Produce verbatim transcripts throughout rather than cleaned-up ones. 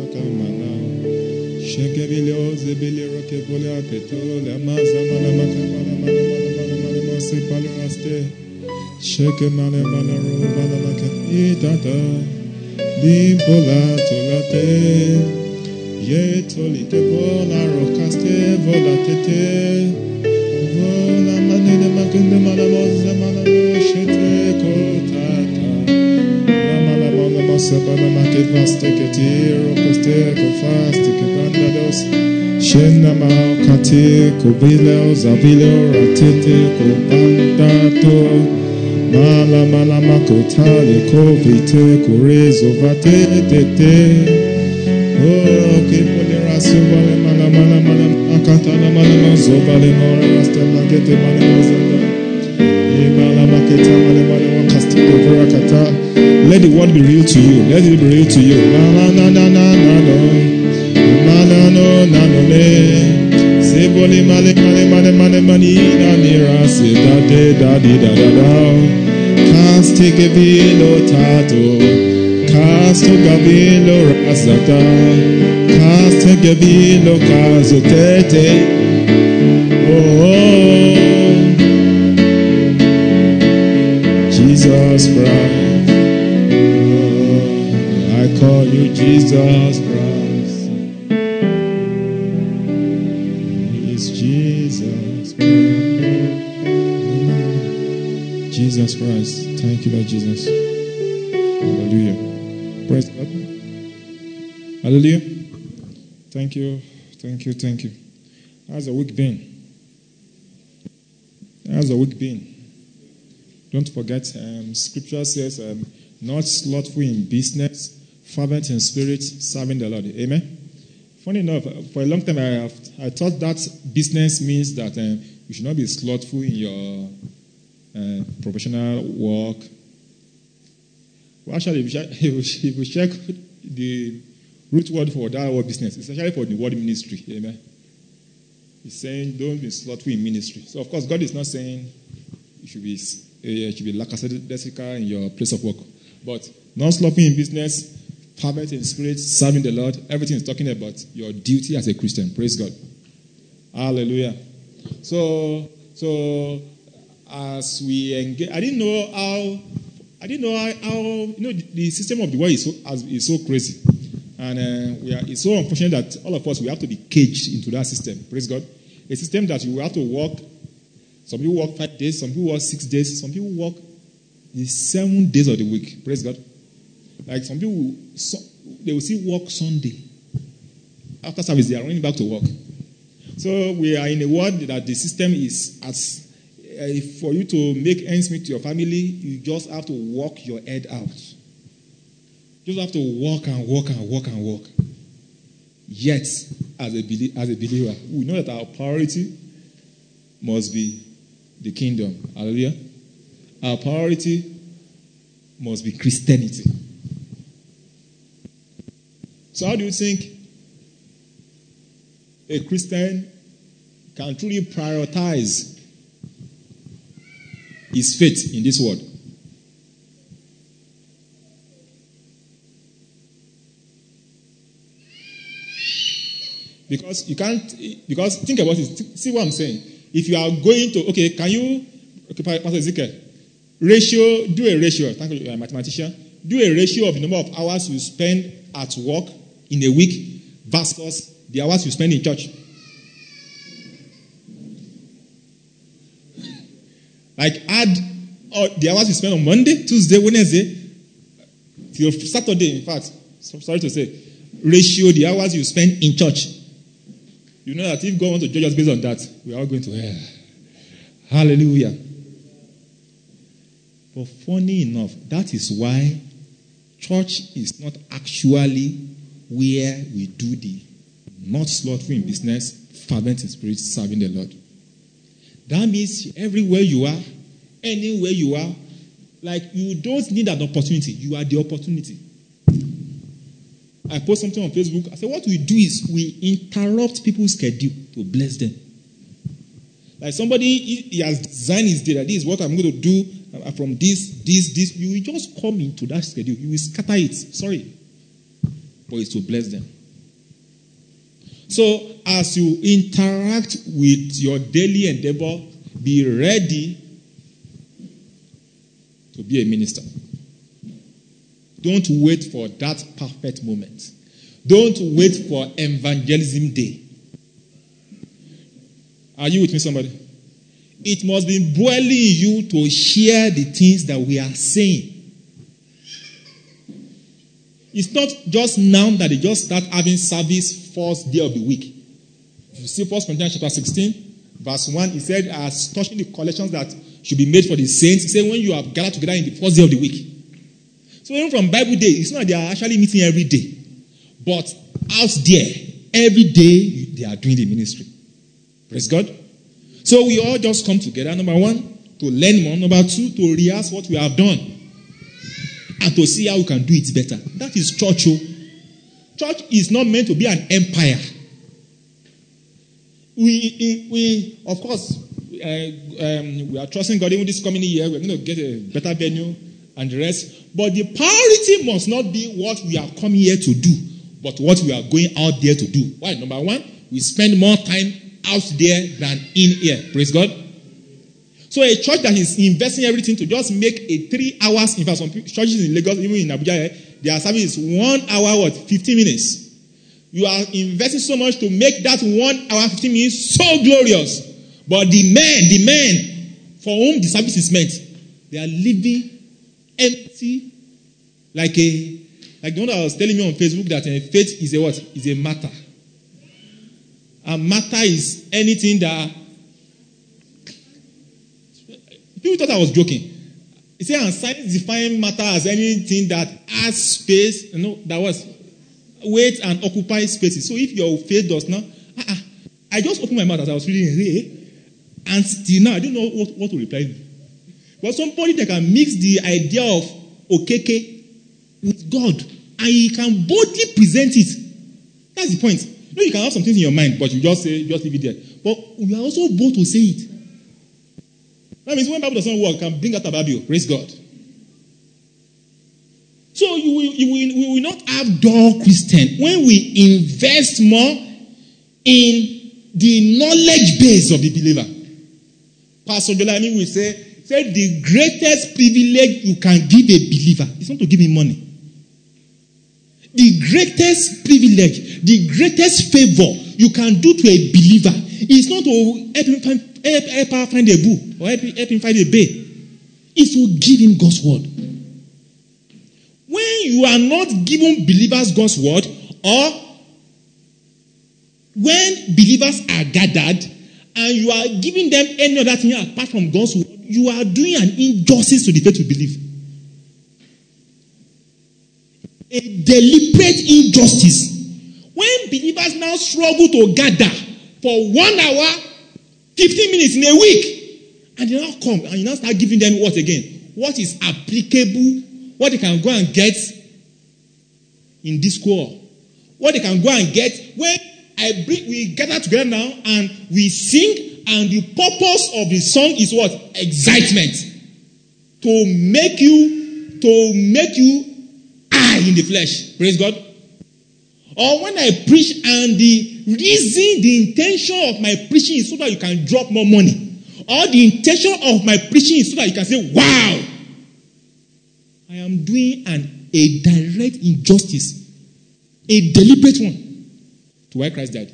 makamana. Shekebilio zebili roke vola teto la maza mana makamana mana mana mana mana se palaraste. Sheke mana mana ro vala makamani tata. Limpola tolate. Ye toli te vola rokaste vola tete. Vola manene makende mana moza mana no shete kotata. La mana mana masabana maket vaste keti rokoste kofaste kebandados. Shena mao kati kubile zavile ratete kubandato. Mala mala makotali kovite kurezo vate tete. Oh, que podrá ser vale mana mana mana akatana mana mazo vale mora rasta magete mana mazanda. E mala maketa mana mana makastiko verakata. Let the word be real to you. Let it be real to you. Na na na na na no. Mana no na no ne. Se boli male male male male mani na nira se da de da di da da da. Kastike vilo tato. Casto gabilo rasata, casto gabilo caso tete. Oh, Jesus Christ, oh, I call you Jesus Christ. It's Jesus Christ. Jesus Christ, thank you, Lord Jesus. Hallelujah. Praise God. Hallelujah. Thank you. Thank you. Thank you. How's the week been? How's the week been? Don't forget, um, scripture says, um, not slothful in business, fervent in spirit, serving the Lord. Amen? Funny enough, for a long time I have, I thought that business means that um, you should not be slothful in your uh, professional work. Well, actually, if we check the root word for that word business, it's actually for the word ministry. Amen. He's saying, don't be slothful in ministry. So, of course, God is not saying you should be uh, should be lackadaisical in your place of work. But not slothful in business, fervent in spirit, serving the Lord. Everything is talking about your duty as a Christian. Praise God. Hallelujah. So, so as we engage, I didn't know how. I didn't know how, how you know, the, the system of the world is so, is so crazy. And uh, we are, it's so unfortunate that all of us, we have to be caged into that system. Praise God. A system that you have to work. Some people work five days, some people work six days, some people work the seven days of the week. Praise God. Like some people, so, they will see work Sunday. After service, they are running back to work. So we are in a world that the system is as... Uh, for you to make ends meet to your family, you just have to work your head out. You just have to work and work and work and work. Yet, as a, as a believer, we know that our priority must be the kingdom. Hallelujah. Our priority must be Christianity. So how do you think a Christian can truly prioritize his faith in this world? Because you can't, because think about it, see what I'm saying. If you are going to, okay, can you, okay, Pastor Ezekiel, ratio, do a ratio, thank you, you're a mathematician, do a ratio of the number of hours you spend at work in a week versus the hours you spend in church. Like add uh, the hours you spend on Monday, Tuesday, Wednesday, till Saturday, in fact, so, sorry to say, ratio the hours you spend in church. You know that if God wants to judge us based on that, we are all going to hell. Hallelujah. But funny enough, that is why church is not actually where we do the not slothful in business, fervent in spirit, serving the Lord. That means everywhere you are, anywhere you are, like you don't need an opportunity. You are the opportunity. I post something on Facebook. I said, what we do is we interrupt people's schedule to bless them. Like somebody, he has designed his day that this is what I'm going to do from this, this, this. You will just come into that schedule. You will scatter it. Sorry. But it's to bless them. So as you interact with your daily endeavor, be ready to be a minister. Don't wait for that perfect moment. Don't wait for evangelism day. Are you with me, somebody? It must be boiling you to share the things that we are saying. It's not just now that they just start having service first day of the week. If you see First Corinthians chapter sixteen, verse one, he said, as touching the collections that should be made for the saints, he said, when you have gathered together in the first day of the week. So even from Bible day, it's not that they are actually meeting every day. But out there, every day, they are doing the ministry. Praise God. So we all just come together, number one, to learn more. Number two, to rehearse what we have done. And to see how we can do it better. That is church. Oh. Church is not meant to be an empire. We, we of course, uh, um, we are trusting God. Even this coming year, we're going to get a better venue and the rest. But the priority must not be what we are coming here to do, but what we are going out there to do. Why? Number one, we spend more time out there than in here. Praise God. So a church that is investing everything to just make a three hours, in fact, some churches in Lagos, even in Abuja, their service is one hour, what, fifteen minutes. You are investing so much to make that one hour, fifteen minutes so glorious. But the men, the men for whom the service is meant, they are living empty, like a, like the one that was telling me on Facebook that uh, faith is a what? Is a matter. And matter is anything that people thought I was joking. He said, and science define matter as anything that has space, you know, that was weight and occupies spaces. So if your faith does not, uh-uh, I just opened my mouth as I was reading, hey, and still now I don't know what, what to reply. But somebody that can mix the idea of okeke with God, and he can boldly present it. That's the point. You know, you can have some things in your mind, but you just say, just leave it there. But you are also bold to say it. That means when Bible doesn't work, you can bring out a Bible. Praise God. So you will, you will, we will not have dull Christian when we invest more in the knowledge base of the believer. Pastor Jolani will say, say the greatest privilege you can give a believer is not to give him money. The greatest privilege, the greatest favor you can do to a believer is not to help him find, help, help her find a boo or help, help him find a babe. It's to give him God's word. When you are not giving believers God's word, or when believers are gathered and you are giving them any other thing apart from God's word, you are doing an injustice to the faith you believe. A deliberate injustice. When believers now struggle to gather for one hour, fifteen minutes in a week, and they now come and you now start giving them what again? What is applicable, what they can go and get in this school, what they can go and get when I bring, we gather together now and we sing, and the purpose of the song is what? Excitement. To make you, to make you high in the flesh. Praise God. Or when I preach and the reason, the intention of my preaching is so that you can drop more money. Or the intention of my preaching is so that you can say, wow, I am doing an, a direct injustice, a deliberate one, to why Christ died.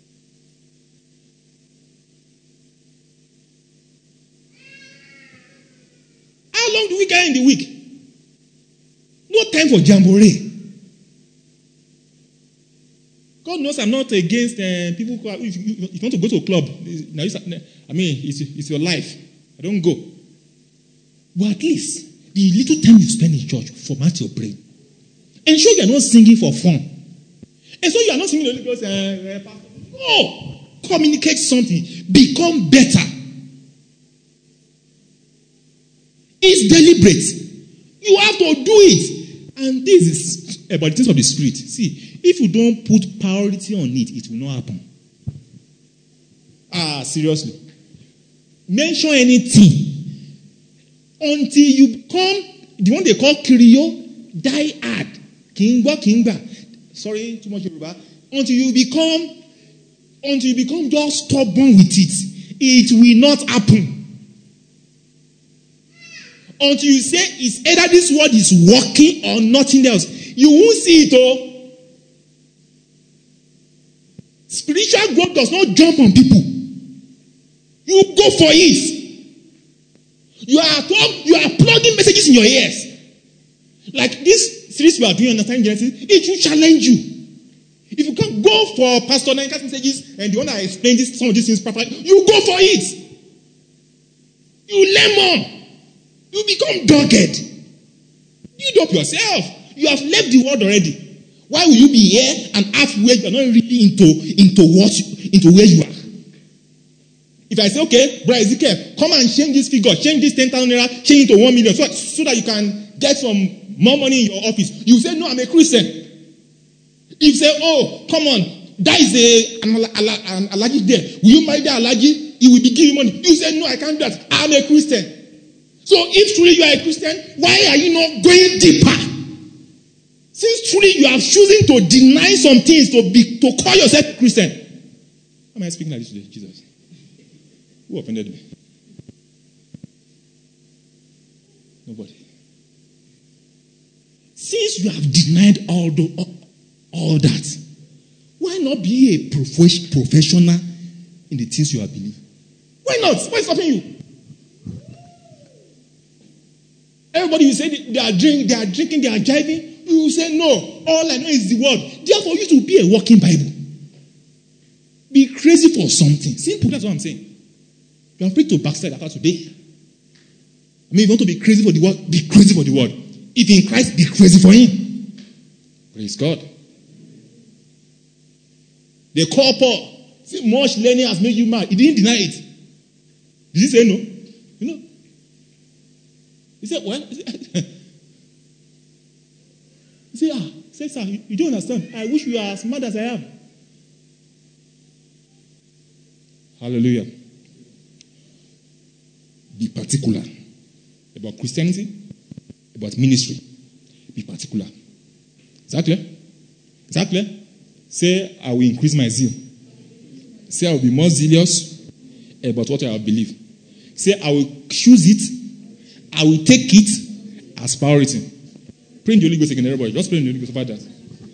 How long do we get in the week? No time for jamboree. God knows I'm not against uh, people who are, if, you, if you want to go to a club, now I mean, it's, it's your life. I don't go. But at least, the little time you spend in church, format your brain. Ensure you are not singing for fun. And so you are not singing the Holy Ghost. Uh, uh, no! Communicate something. Become better. It's deliberate. You have to do it. And this is about the things of the Spirit. See, if you don't put priority on it, it will not happen. Ah, seriously. Mention anything until you become the one they call Kirio, die hard. Kingba, Kingba. Sorry, too much Yoruba. Until you become until you become just stubborn with it, it will not happen. Until you say it's either this word is working or nothing else, you won't see it all. Spiritual growth does not jump on people. You go for it. You are at home, you are plugging messages in your ears. Like this series we are doing, Understanding Genesis, it will challenge you. If you can't go for Pastor Nanka's messages and you want to explain this, some of these things properly, you go for it. You learn more. You become dogged. Build up yourself. You have left the world already. Why will you be here and halfway you are not really into, into what you, into where you are? If I say, okay, Brother Ezekiel, come and change this figure, change this ten thousand naira, change it to one million so, so that you can get some more money in your office. You say, no, I'm a Christian. If you say, oh, come on, that is a, an, an allergic there. Will you marry that allergic? He will be giving money. You say, no, I can't do that. I'm a Christian. So if truly you are a Christian, why are you not going deeper? Since truly you are choosing to deny some things to be to call yourself Christian. How am I speaking like this today, Jesus? Who offended me? Nobody. Since you have denied all, the, all, all that, why not be a prof- professional in the things you have believed? Why not? Why is stopping you? Everybody will say they are drinking, they are drinking, they are driving. You will say, no, all I know is the word. Therefore, you should be a walking Bible. Be crazy for something. Simple, that's what I'm saying. You are free to backslide after today. I mean, if you want to be crazy for the word, be crazy for the word. If in Christ, be crazy for him. Praise God. They call Paul. See, much learning has made you mad. He didn't deny it. Did he say no? You know? He said, well, he said, ah, say, sir, you, you don't understand. I wish you are as mad as I am. Hallelujah. Be particular about Christianity, about ministry. Be particular. Is that clear? Is that clear? Say, I will increase my zeal. Say, I will be more zealous about what I believe. Say, I will choose it. I will take it as priority. Pray in the Holy Ghost again, everybody. Just pray in the Holy Ghost about that.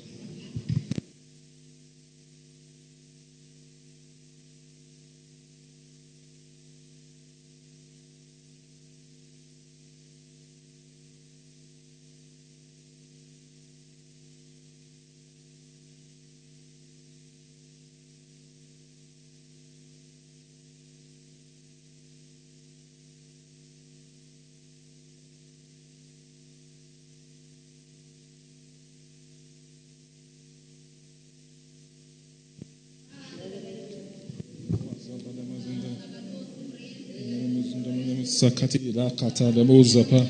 Sakati la kata de mozapa.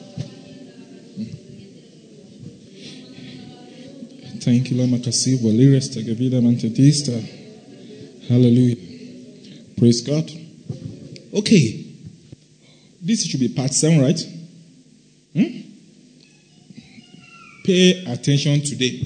Thank you, Lord Makasi. Valeris Tagavida Mantadista. Hallelujah. Praise God. Okay. This should be part seven, right? Hmm? Pay attention today.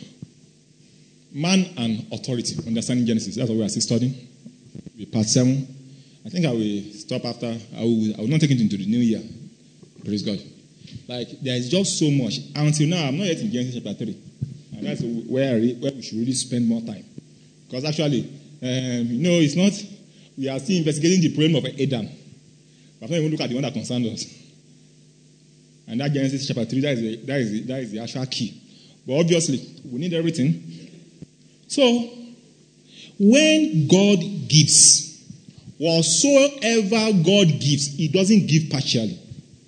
Man and authority. Understanding Genesis. That's what we are still studying. Be part seven. I think I will stop after. I will, I will not take it into the new year. Praise God. Like, there is just so much. Until now, I'm not yet in Genesis chapter three. And that's where, where we should really spend more time. Because actually, um, you know, it's not, we are still investigating the problem of Adam. But not even look at the one that concerns us. And that Genesis chapter three, that is, the, that, is the, that is the actual key. But obviously, we need everything. So, when God gives, whatsoever God gives, He doesn't give partially.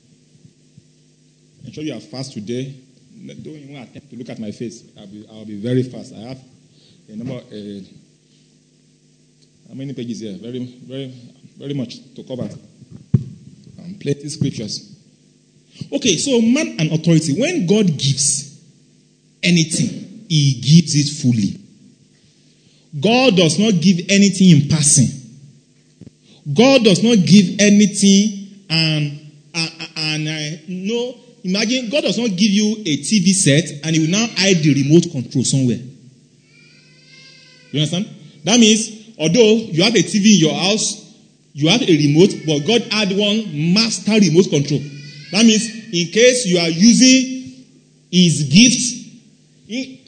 I'm sure you are fast today. Don't even attempt to look at my face. I'll be, I'll be very fast. I have a number. Uh, how many pages here? Very, very, very much to cover. Um, plenty scriptures. Okay, so man and authority. When God gives anything, He gives it fully. God does not give anything in passing. God does not give anything and and, and uh, no. Imagine God does not give you a T V set and He will now hide the remote control somewhere. You understand? That means although you have a T V in your house, you have a remote, but God had one master remote control. That means in case you are using his gift in,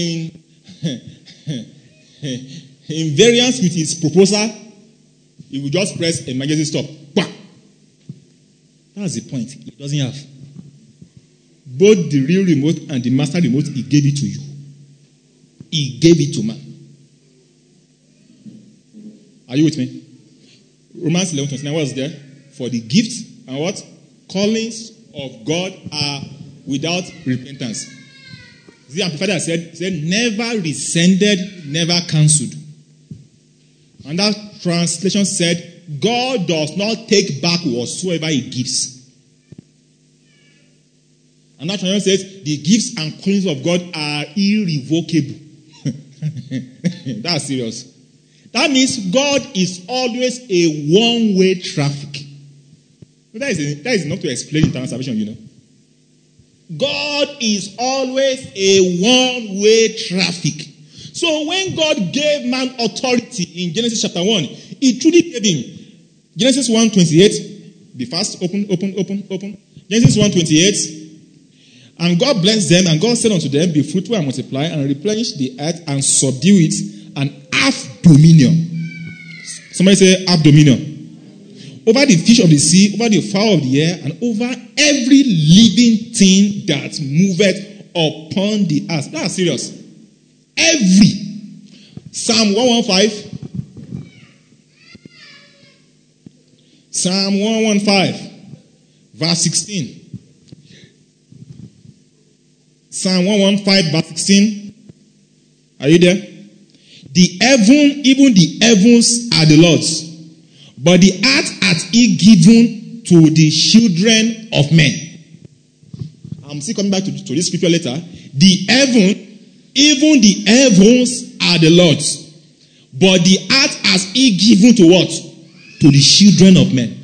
in, in variance with his proposal, he will just press emergency stop. Bah! That's the point. He doesn't have. Both the real remote and the master remote, he gave it to you. He gave it to man. Are you with me? Romans eleven twenty-nine, what is there? For the gifts and what? Callings of God are without repentance. The Amplified has said, said, never rescinded, never cancelled. And that translation said, God does not take back whatsoever he gives. And that translation says, the gifts and callings of God are irrevocable. That's serious. That means God is always a one-way traffic. That is, a, that is enough to explain eternal salvation, you know. God is always a one-way traffic. So when God gave man authority in Genesis chapter one, he truly gave him. Genesis one twenty-eight, be fast, open, open, open, open. Genesis one twenty-eight. And God blessed them, and God said unto them, be fruitful and multiply, and replenish the earth, and subdue it, and have dominion. Somebody say, have dominion. Over the fish of the sea, over the fowl of the air, and over every living thing that moveth upon the earth. That's serious. Every. Psalm one fifteen. Psalm one fifteen, verse sixteen. Psalm one fifteen, verse sixteen. Are you there? The heaven, even the heavens are the Lord's, but the earth hath he given to the children of men. I'm still coming back to, to this scripture later. The heaven, even the heavens are the Lord's, but the earth has he given to what? To the children of men.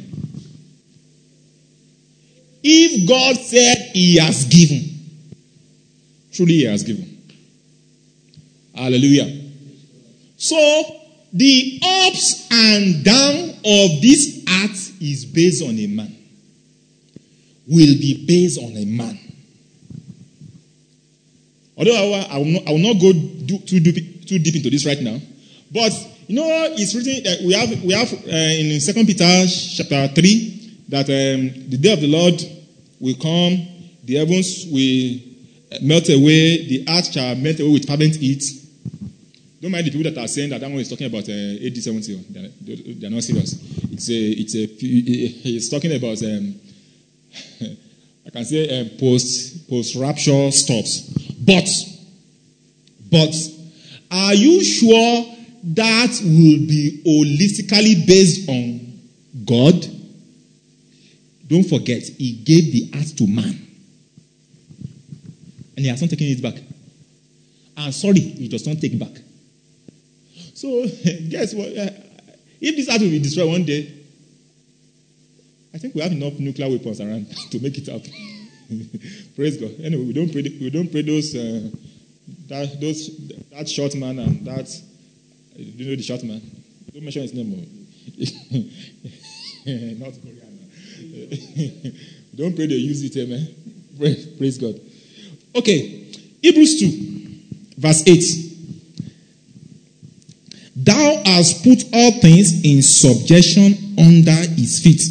If God said he has given, truly he has given. Hallelujah. So, the ups and downs of this earth is based on a man. Will be based on a man. Although I will, I will, not, I will not go do, too, deep, too deep into this right now. But, you know, it's written that we have, we have uh, in Second Peter chapter three, that um, the day of the Lord will come, the heavens will melt away, the earth shall melt away with fervent heat. Don't mind the people that are saying that that one is talking about uh, A D seventy. They're, they're not serious. It's a, it's a, it's talking about, um, I can say, um, post, post-rapture stops. But, but, are you sure that will be holistically based on God? Don't forget, he gave the earth to man. And he has not taken it back. And sorry, he does not take back. So, guess what? Uh, if this earth will be destroyed one day, I think we have enough nuclear weapons around to make it happen. Praise God. Anyway, we don't pray. We don't pray those uh, that those that short man and that. Do you know the short man? Don't mention his name. Not Korean. Don't pray they use it, amen. Praise, praise God. Okay, Hebrews two, verse eight. Thou hast put all things in subjection under his feet.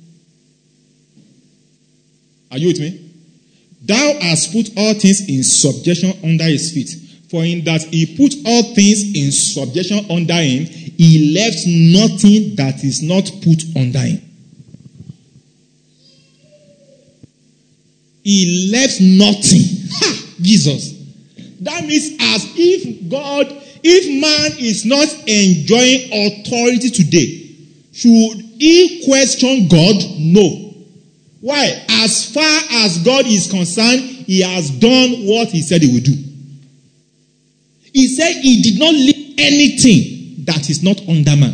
Are you with me? Thou hast put all things in subjection under his feet. For in that he put all things in subjection under him, he left nothing that is not put under him. He left nothing. Ha! Jesus. That means as if God, if man is not enjoying authority today, should he question God? No. Why? As far as God is concerned, he has done what he said he would do. He said he did not leave anything that is not under man.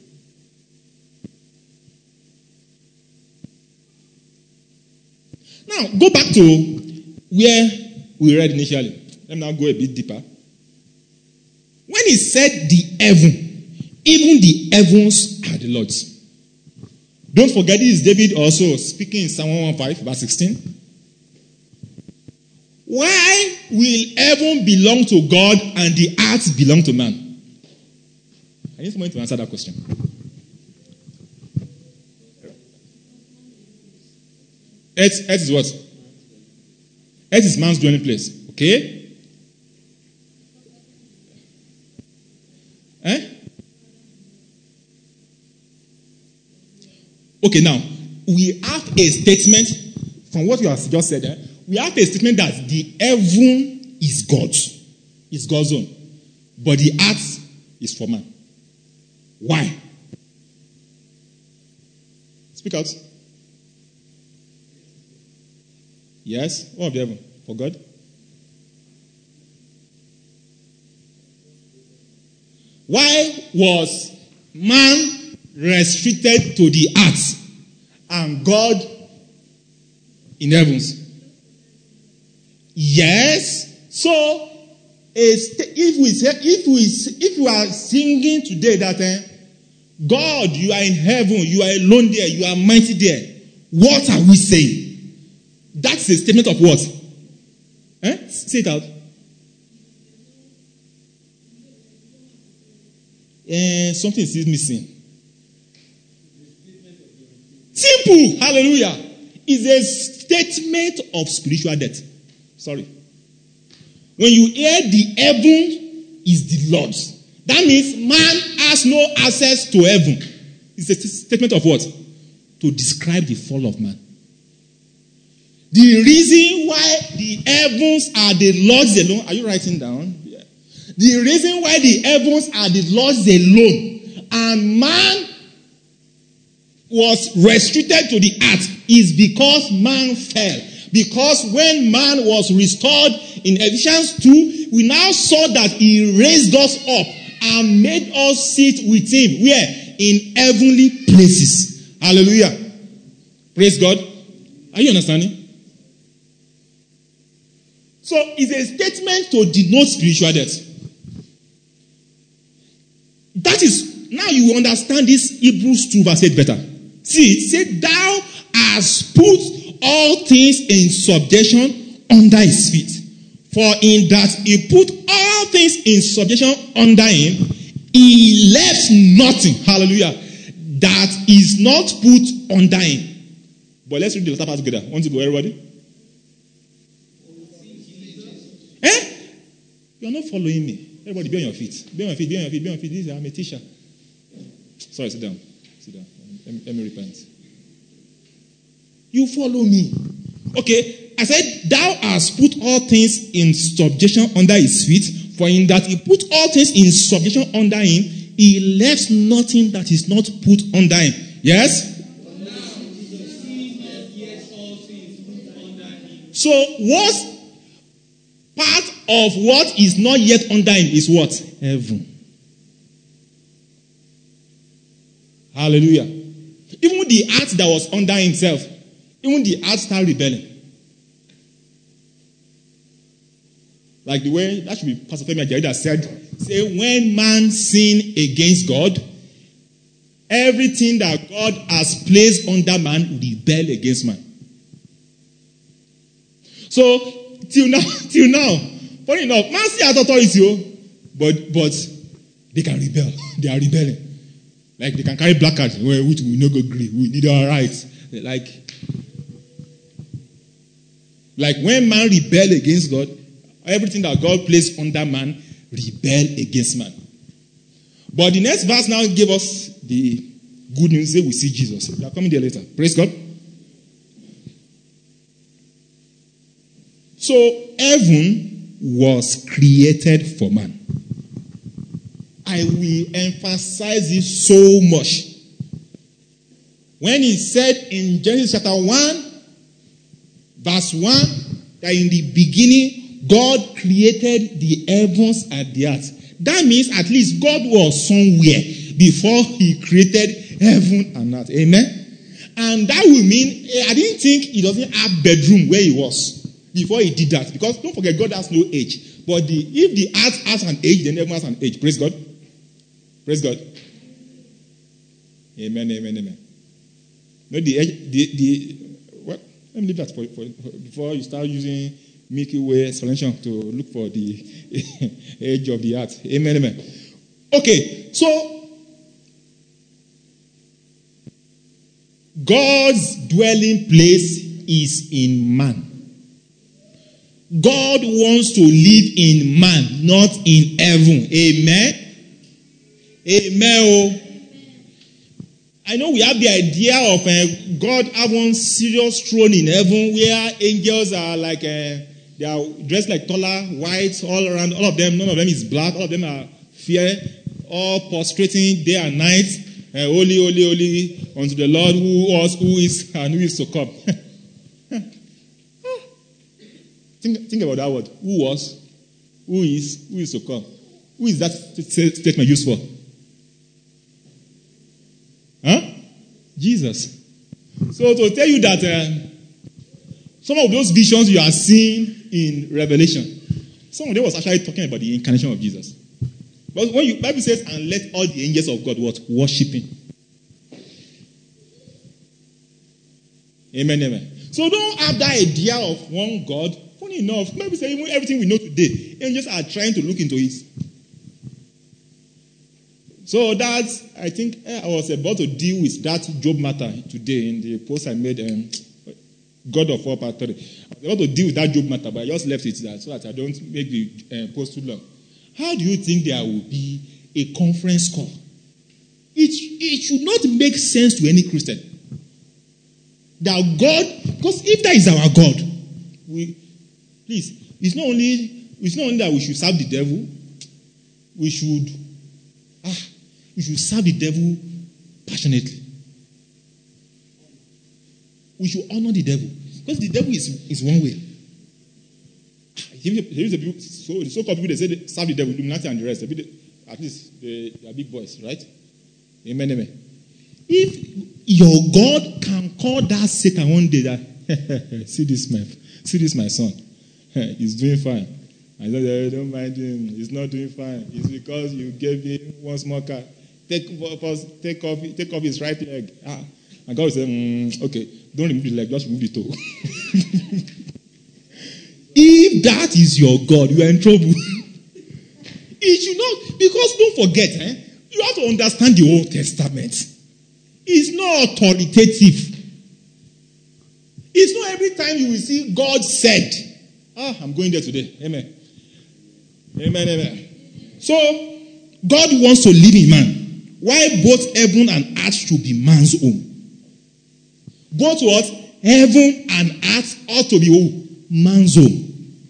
Now, go back to where we read initially. Let me now go a bit deeper. When he said the heaven, Even the heavens are the Lord's. Don't forget, this is David also speaking in Psalm one fifteen, verse sixteen. Why will heaven belong to God and the earth belong to man? I need someone to answer that question. Earth, earth is what? Earth is man's dwelling place. Okay? Eh? Okay, now, we have a statement from what you have just said. Eh? We have a statement that the heaven is God's. It's God's own. But the earth is for man. Why? Speak out. Yes? What of the heaven? For God? Why was man restricted to the earth and God in heavens? Yes. So, if we say, if we if we are singing today that eh, God, you are in heaven, you are alone there, you are mighty there, what are we saying? That's a statement of what? Eh? Say it out. Eh, something is missing. Simple. Hallelujah. Is a statement of spiritual death. Sorry. When you hear the heaven is the Lord's, that means man has no access to heaven. It's a statement of what? To describe the fall of man. The reason why the heavens are the Lord's alone, are you writing down? Yeah. The reason why the heavens are the Lord's alone and man was restricted to the earth is because man fell. Because when man was restored in Ephesians two, we now saw that he raised us up and made us sit with him. Where? In heavenly places. Hallelujah. Praise God. Are you understanding? So it's a statement to denote spiritual death. That is, now you understand this Hebrews two verse eight better. See, it said, thou hast put all things in subjection under his feet. For in that he put all things in subjection under him, he left nothing, hallelujah, that is not put under him. But let's read the latter part together. Want to go, everybody? Eh? You are not following me. Everybody be on your feet. Be on your feet, be on your feet, be on your feet. This is, I'm a teacher. Sorry, sit down. Sit down. Let me, let me repent. You follow me. Okay. I said, thou hast put all things in subjection under his feet, for in that he put all things in subjection under him, he left nothing that is not put under him. Yes? So, what's part of what is not yet under him is what? Heaven. Hallelujah. Even the earth that was under himself, even the earth started rebelling. Like the way, that should be Pastor Femi Ajayi that said, say, when man sinned against God, everything that God has placed under man rebel against man. So, till now, till now, funny enough, man still has authority, but, but they can rebel. They are rebelling. Like they can carry placards, which we no go agree. We need our rights. Like, like when man rebel against God, everything that God placed under man rebel against man. But the next verse now gave us the good news. Say we see Jesus. We are coming there later. Praise God. So heaven was created for man. I will emphasize this so much. When he said in Genesis chapter one, verse one, that in the beginning God created the heavens and the earth. That means at least God was somewhere before he created heaven and earth. Amen? And that will mean, I didn't think he doesn't have bedroom where he was before he did that. Because don't forget, God has no age. But the, if the earth has an age, then heaven has an age. Praise God. Praise God. Amen, amen, amen. No, the, the, the, what? Let me leave that for, for, for before you start using Milky Way explanation to look for the age of the earth. Amen, amen. Okay, so God's dwelling place is in man. God wants to live in man, not in heaven. Amen. Amen. I know we have the idea of uh, God having serious throne in heaven where angels are like, uh, they are dressed like color, white, all around. All of them, none of them is black. All of them are fair, all prostrating day and night. Uh, holy, holy, holy unto the Lord who was, who is, and who is to come. think, think about that word. Who was, who is, who is to come. Who is that st- statement used for? Huh? Jesus. So to tell you that uh, some of those visions you are seeing in Revelation, some of them was actually talking about the incarnation of Jesus. But when you Bible says, and let all the angels of God what? Worship him. Amen, amen. So don't have that idea of one God. Funny enough, Bible says even everything we know today, angels are trying to look into it. So that's, I think I was about to deal with that Job matter today in the post I made, um, God of War part three. I was about to deal with that Job matter, but I just left it there so that I don't make the uh, post too long. How do you think there will be a conference call? It, it should not make sense to any Christian. That God, because if that is our God, we, please, it's not only, it's not only that we should serve the devil, we should, ah, we should serve the devil passionately. We should honor the devil. Because the devil is, is one way. There is a people, so the so-called people, they say they serve the devil, Illuminati and the rest. Bit, at least they, they are big boys, right? Amen, amen. If your God can call that Satan one day that, see this man, see this my son, he's doing fine. I said, don't mind him, he's not doing fine. It's because you gave him one small car. Take, first, take, off, take off his right leg. Ah. And God will say, mm, okay, don't remove the leg, just remove the toe. If that is your God, you are in trouble. It should not, because don't forget, eh, you have to understand the Old Testament. It's not authoritative. It's not every time you will see God said, ah, I'm going there today. Amen. Amen, amen. So, God wants to live in man. Why both heaven and earth should be man's home. Both what? Heaven and earth ought to be who? Man's home.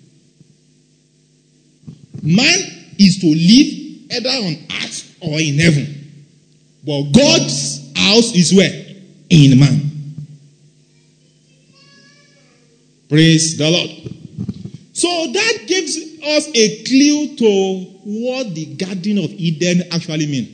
Man is to live either on earth or in heaven. But God's house is where? In man. Praise the Lord. So that gives us a clue to what the Garden of Eden actually means.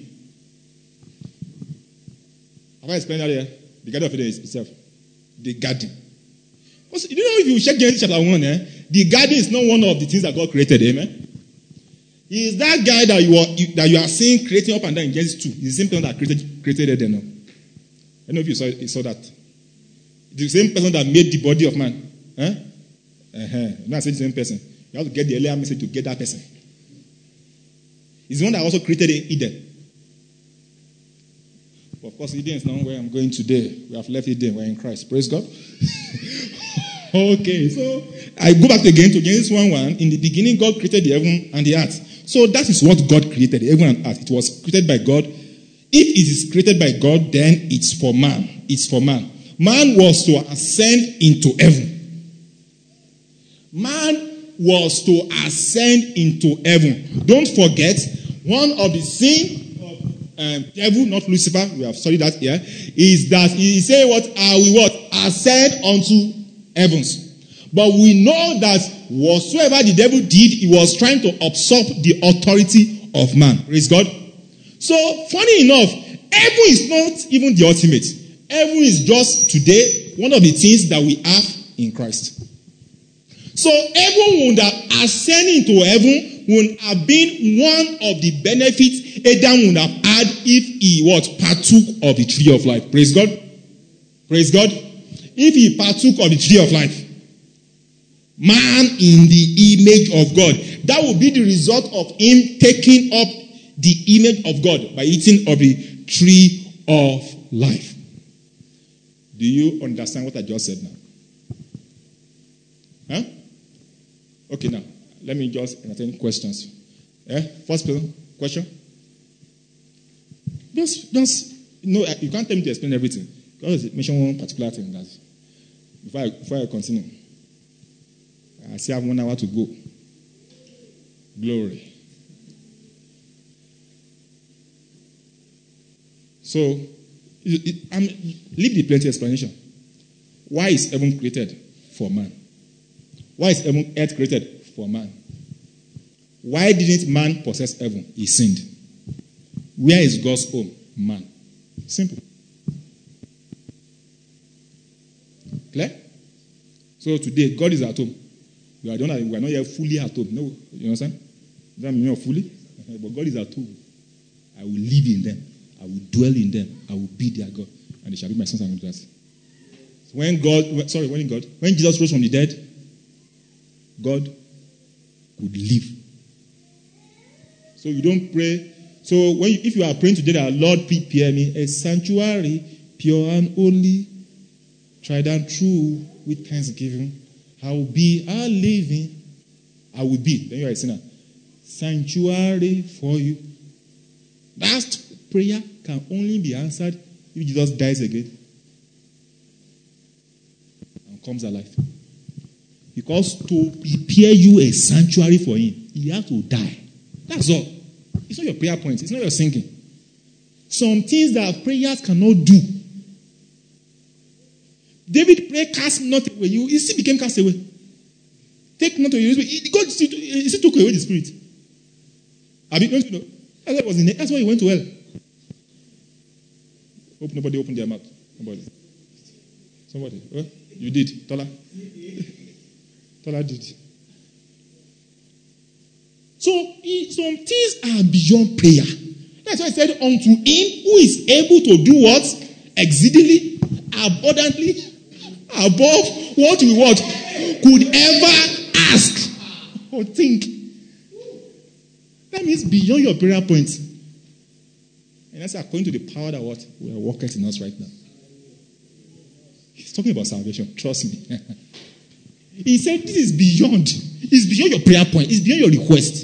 Have I explained that here? The Garden of Eden is itself. The garden. Also, you know, if you check Genesis chapter one, eh, the garden is not one of the things that God created. Amen. He is that guy that you are you, that you are seeing creating up and down in Genesis two. He's the same person that created created Eden. No? I don't know if you saw, you saw that. The same person that made the body of man. Eh? Uh-huh. Not say the same person. You have to get the earlier message to get that person. He's the one that also created Eden. But of course, Eden is not where I'm going today. We have left Eden. We're in Christ. Praise God. Okay, so I go back again to Genesis one one. In the beginning, God created the heaven and the earth. So that is what God created, the heaven and earth. It was created by God. If it is created by God, then it's for man. It's for man. Man was to ascend into heaven. Man was to ascend into heaven. Don't forget, one of the sins of um, devil, not Lucifer, we have studied that here, is that he say what? I will what? Ascend unto heavens. But we know that whatsoever the devil did, he was trying to usurp the authority of man. Praise God. So, funny enough, heaven is not even the ultimate. Heaven is just today one of the things that we have in Christ. So, heaven would ascend into heaven would have been one of the benefits Adam would have had if he what partook of the tree of life. Praise God. Praise God. If he partook of the tree of life, man in the image of God, that would be the result of him taking up the image of God by eating of the tree of life. Do you understand what I just said now? Huh? Okay, now, let me just entertain questions. Eh? First question? Just, just, no, you can't tell me to explain everything. Just mention one particular thing. That before I, before I continue, I still have one hour to go. Glory. So, it, it, I'm, leave the plenty explanation. Why is heaven created? For man. Why is heaven, earth created? For man. Why didn't man possess heaven? He sinned. Where is God's home? Man. Simple. Clear? So today, God is at home. We are, not, we are not yet fully at home. No, you understand? That means not fully. But God is at home. I will live in them. I will dwell in them. I will be their God. And they shall be my sons and daughters. When God, sorry, when God, when Jesus rose from the dead, God could live. So you don't pray. So when you, if you are praying today that Lord prepare me a sanctuary, pure and holy, tried and true, with thanksgiving, I will be a living. I will be. Then you are a sinner. Sanctuary for you. That prayer can only be answered if Jesus dies again and comes alive. Because to prepare you a sanctuary for him, he has to die. That's all. It's not your prayer point. It's not your thinking. Some things that prayers cannot do. David prayed, cast not away. You, he still became cast away. Take not away. God still, he still took away the spirit. I mean, don't you know? That's why, was in, that's why he went to hell. Hope nobody opened their mouth. Nobody. Somebody. Oh, you did. Tola. Tola did. So, some things are beyond prayer. That's why I said, unto him who is able to do what? Exceedingly, abundantly, above what we what could ever ask or think. That means beyond your prayer point. And that's according to the power that what we are working in us right now. He's talking about salvation. Trust me. He said this is beyond. It's beyond your prayer point. It's beyond your request.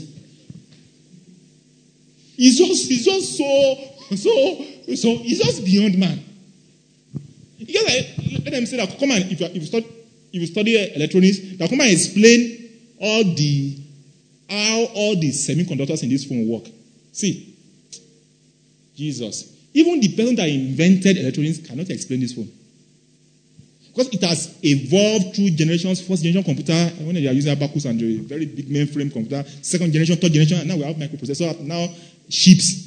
It's just, it's just so, so, so, it's just beyond man. Because I, let them say that, come and, if you, if you, study, if you study electronics, that come and explain all the, how all the semiconductors in this phone work. See, Jesus, even the person that invented electronics cannot explain this phone. Because it has evolved through generations, first generation computer, when they are using Abacus and a very big mainframe computer, second generation, third generation, and now we have microprocessor, now chips.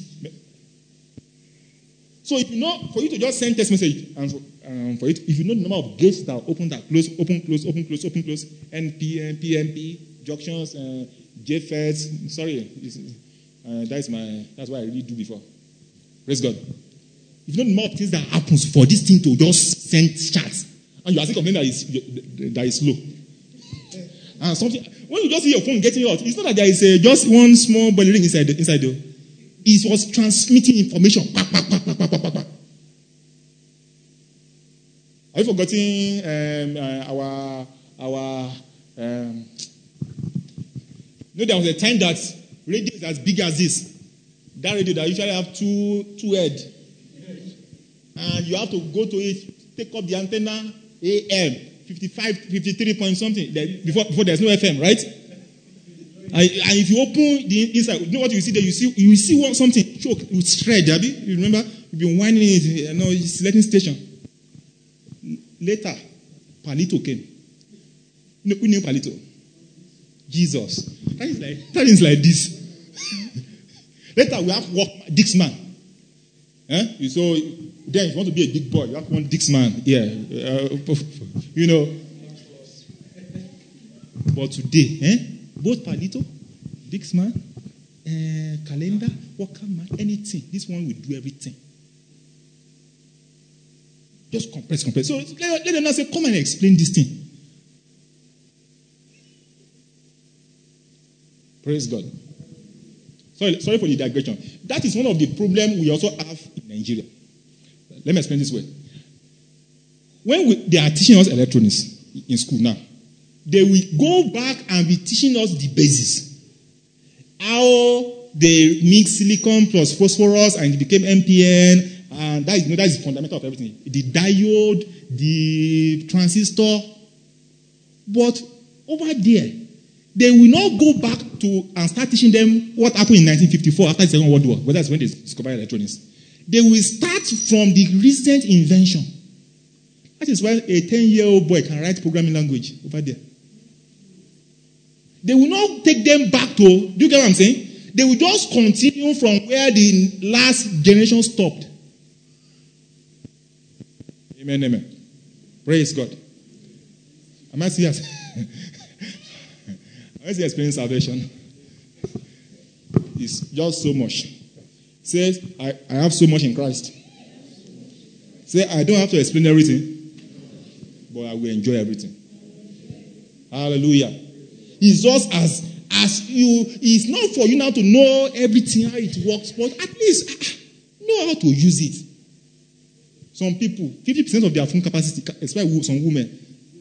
So if you know, for you to just send text message, and for, um, for it, if you know the number of gates that open, that close, open, close, open, close, open, close, N P M, P M P, junctions, uh, J F E Ts, sorry, uh, that's my, that's what I really do before. Praise God. If you know the number of things that happens for this thing to just send chats, and you are still complaining that is that is slow. And something when you just see your phone getting hot, it's not that there is a, just one small body ring inside the inside the. It was transmitting information. Back, back, back, back, back, back, back. Have you forgotten um, uh, our our? Um, you know, there was a time that radio is as big as this. That radio that usually have two two heads, and you have to go to it, take up the antenna. A M fifty-five, fifty-three point something before before there's no F M, right? And, and if you open the inside, you know what you see there? You see you see what something choke with thread, Abby. You remember you've been winding it, you know, selecting station. Later, Palito came. Who knew Palito? Jesus. That is like that is like this. Later we have walk Dixman. Eh? You saw then if you want to be a big boy, you have one Dixman. Yeah. Uh, you know. But today, eh? Both Palito Dixman, uh, calendar, worker man, anything. This one will do everything. Just compress, compress. So let, let them now say, come and explain this thing. Praise God. Sorry, sorry for the digression. That is one of the problems we also have in Nigeria. Let me explain this way. When we, they are teaching us electronics in school now, they will go back and be teaching us the basis. How they mix silicon plus phosphorus and it became N P N. And that is, you know, that is the fundamental of everything. The diode, the transistor. But over there, they will not go back to and start teaching them what happened in nineteen fifty-four after the Second World War. Well, that's when they discovered electronics. They will start from the recent invention. That is why a ten-year-old boy can write programming language over there. They will not take them back to, do you get what I'm saying? They will just continue from where the last generation stopped. Amen, amen. Praise God. Am I serious? Am I still explaining salvation? It's just so much. Says, I, I have so much in Christ. Say, I don't have to explain everything, but I will enjoy everything. Hallelujah. It's just as as you, it's not for you now to know everything, how it works, but at least know how to use it. Some people, fifty percent of their phone capacity, especially some women.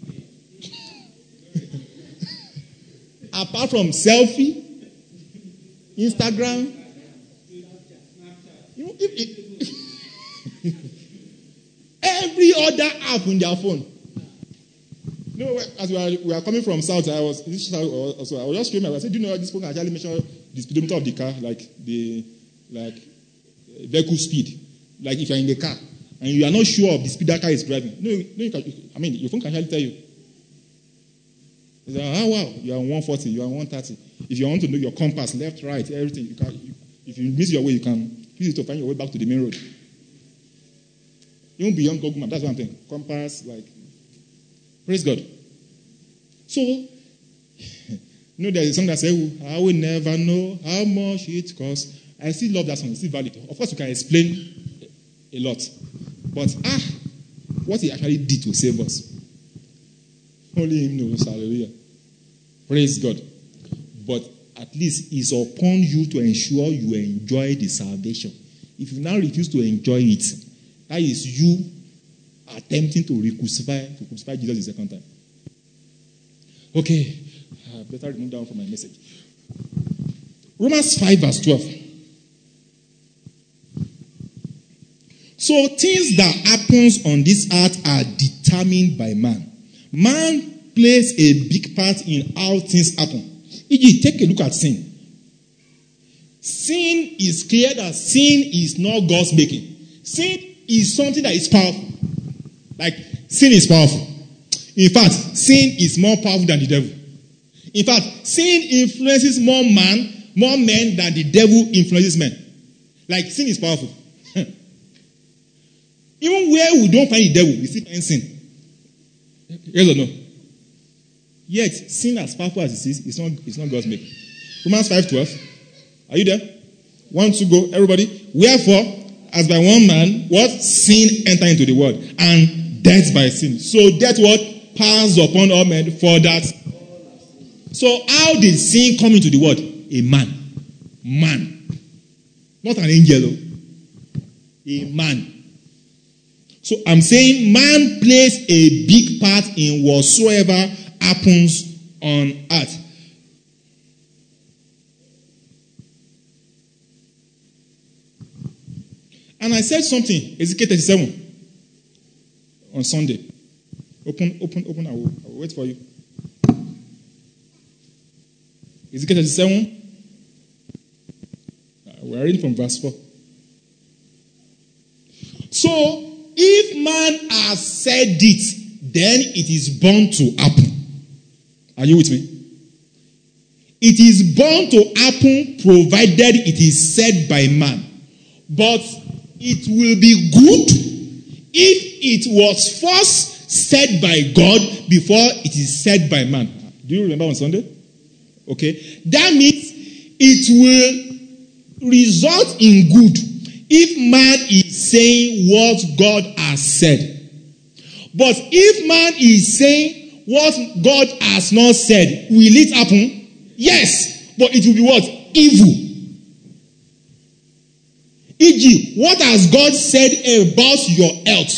Apart from selfie, Instagram, you know, if it, every other app in their phone. You know, as we are, we are coming from south, I was this also I was just showing. I said, "Do you know this phone can actually measure the speedometer of the car, like the like vehicle speed, like if you are in the car and you are not sure of the speed that car is driving. No, no, you can, I mean, your phone can actually tell you. It's like, oh wow, you are on one forty, you are on one thirty. If you want to know your compass, left, right, everything, you can. You, if you miss your way, you can use it to find your way back to the main road. Even beyond Google Maps, that's what I'm saying. Compass, like. Praise God. So, you know, there is a song that says, I will never know how much it costs. I still love that song. It's still valid. Of course, you can explain a lot. But, ah, what he actually did to save us. Only him knows. Hallelujah. Praise God. But at least it's upon you to ensure you enjoy the salvation. If you now refuse to enjoy it, that is you attempting to re-crucify, to crucify Jesus the second time. Okay, I better remove that from my message. Romans five verse twelve. So things that happens on this earth are determined by man. Man plays a big part in how things happen. for example, take a look at sin. Sin is clear that sin is not God's making. Sin is something that is powerful. Like, sin is powerful. In fact, sin is more powerful than the devil. In fact, sin influences more man, more men than the devil influences men. Like, sin is powerful. Even where we don't find the devil, we still find sin. Yes or no? Yet, sin as powerful as it is, it's not, it's not God's making. Romans five twelve. Are you there? One, two, go. Everybody. Wherefore, as by one man, what? Sin entered into the world. And death by sin. So death what? Passed upon all men for that. So how did sin come into the world? A man. Man. Not an angel. A man. So I'm saying man plays a big part in whatsoever happens on earth. And I said something, Ezekiel thirty-seven, on Sunday. Open, open, open, I will, I will wait for you. Ezekiel thirty-seven, we are reading from verse four. So, if man has said it, then it is bound to happen. Are you with me? It is bound to happen provided it is said by man. But it will be good if it was first said by God before it is said by man. Do you remember on Sunday? Okay. That means it will result in good if man is saying what God has said. But if man is saying what God has not said, will it happen? Yes, but it will be what? Evil. for example, what has God said about your health?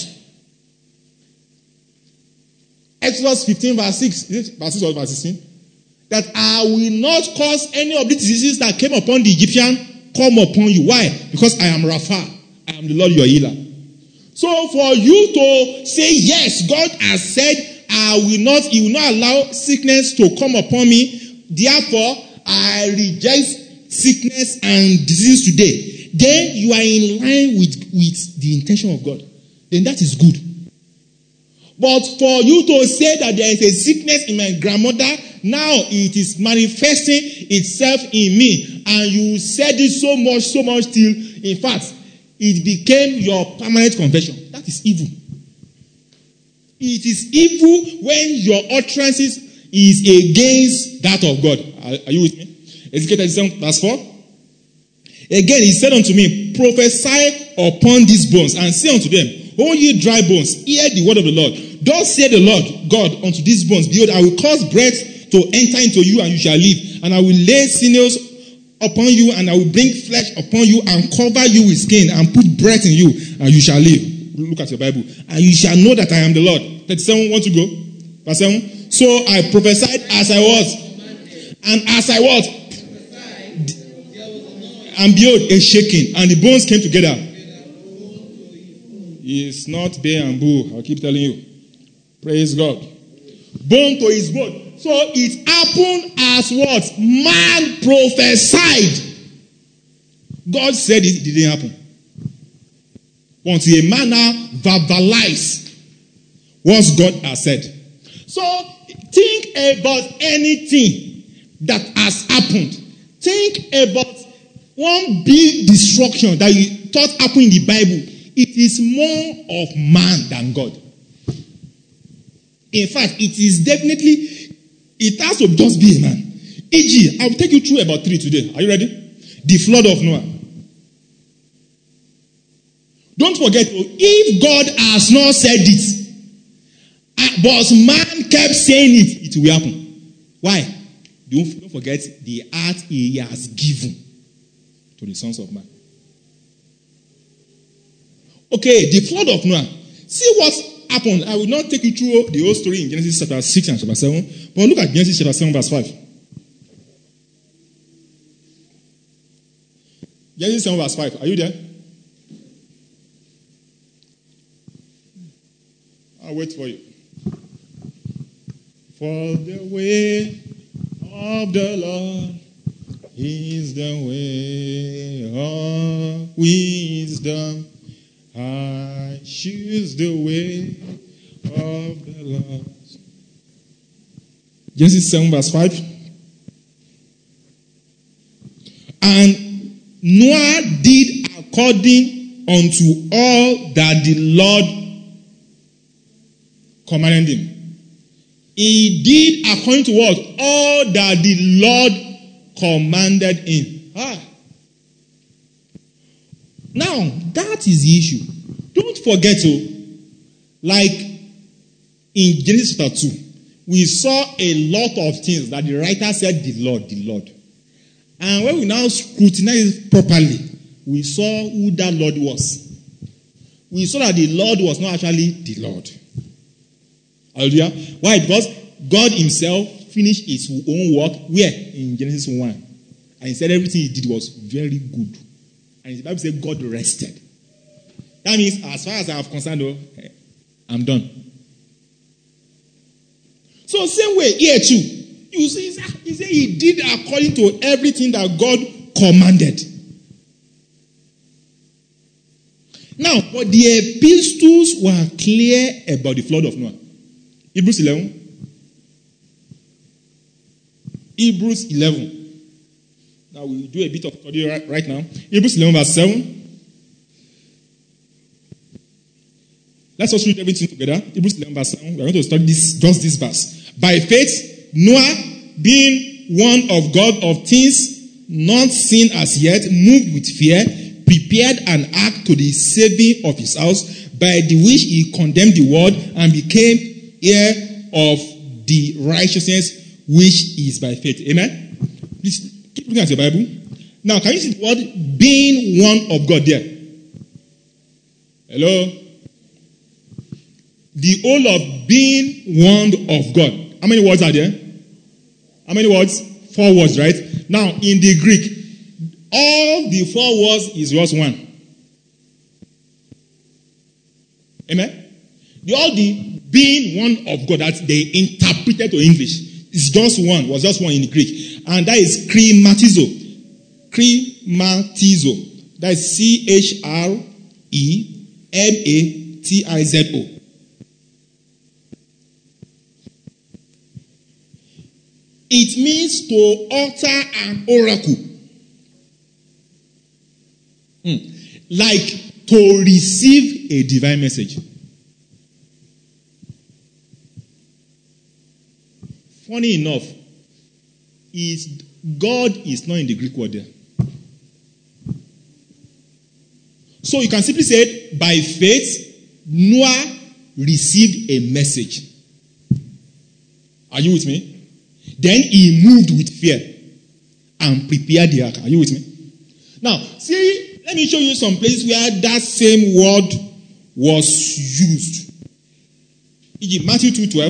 Exodus fifteen verse six. Is it verse six or verse sixteen? That I will not cause any of the diseases that came upon the Egyptian come upon you. Why? Because I am Rapha. I am the Lord your healer. So for you to say, yes, God has said, I will not, he will not allow sickness to come upon me. Therefore, I reject sickness and disease today. Then you are in line with, with the intention of God. Then that is good. But for you to say that there is a sickness in my grandmother, now it is manifesting itself in me. And you said it so much, so much till, in fact, it became your permanent confession. That is evil. It is evil when your utterances is against that of God. Are, are you with me? Ezekiel thirty-seven, verse four. Again, he said unto me, prophesy upon these bones, and say unto them, O ye dry bones, hear the word of the Lord. Thus said the Lord God unto these bones, behold, I will cause breath to enter into you, and you shall live. And I will lay sinews upon you, and I will bring flesh upon you, and cover you with skin, and put breath in you, and you shall live. Look at your Bible. And you shall know that I am the Lord. thirty-seven, want to go? Verse seven. So I prophesied as I was. And as I was. And behold, a shaking. And the bones came together. It's not bear and bull. I'll keep telling you. Praise God. Bone to his bone. So it happened as what? Man prophesied. God said it, it didn't happen. Until a man now verbalized what God has said. So think about anything that has happened. Think about one big destruction that you thought happened in the Bible. It is more of man than God. In fact, it is definitely, it has to just be a man. for example, I will take you through about three today. Are you ready? The flood of Noah. Don't forget, if God has not said it, but man kept saying it, it will happen. Why? Don't, don't forget the art he has given to the sons of man. Okay, the flood of Noah. See what happened. I will not take you through the whole story in Genesis chapter six and chapter seven, but look at Genesis chapter seven, verse five. Genesis seven, verse five. Are you there? I'll wait for you. For the way of the Lord is the way of wisdom. I choose the way of the Lord. Genesis seven, verse five. And Noah did according unto all that the Lord commanded him. He did according to what? All that the Lord commanded him. Ah. Now, that is the issue. Don't forget, oh, like in Genesis chapter two, we saw a lot of things that the writer said, the Lord, the Lord. And when we now scrutinize it properly, we saw who that Lord was. We saw that the Lord was not actually the Lord. Hallelujah. Why? Because God himself finished his own work where? In Genesis one. And he said everything he did was very good. And the Bible said God rested. That means as far as I am concerned, though, I'm done. So same way here too. You see, he said he did according to everything that God commanded. Now, but the epistles were clear about the flood of Noah. Hebrews eleven. Hebrews eleven. Now we'll do a bit of study right, right now. Hebrews eleven verse seven. Let's just read everything together. Hebrews eleven verse seven. We're going to study this, just this verse. By faith, Noah, being one of God of things not seen as yet, moved with fear, prepared an ark to the saving of his house, by the which he condemned the world and became heir of the righteousness which is by faith. Amen? Please keep looking at your Bible. Now, can you see the word being one of God there? Hello? The whole of being one of God. How many words are there? How many words? Four words, right? Now, in the Greek, all the four words is just one. Amen? The, all the being one of God that they interpreted to English is just one, was just one in the Greek. And that is krematizo. Krematizo. That is C H R E M A T I Z O. It means to utter an oracle. Hmm. Like to receive a divine message. Funny enough, is God is not in the Greek word there. So you can simply say, by faith, Noah received a message. Are you with me? Then he moved with fear and prepared the ark. Are you with me? Now, see, let me show you some places where that same word was used. for example, Matthew two twelve.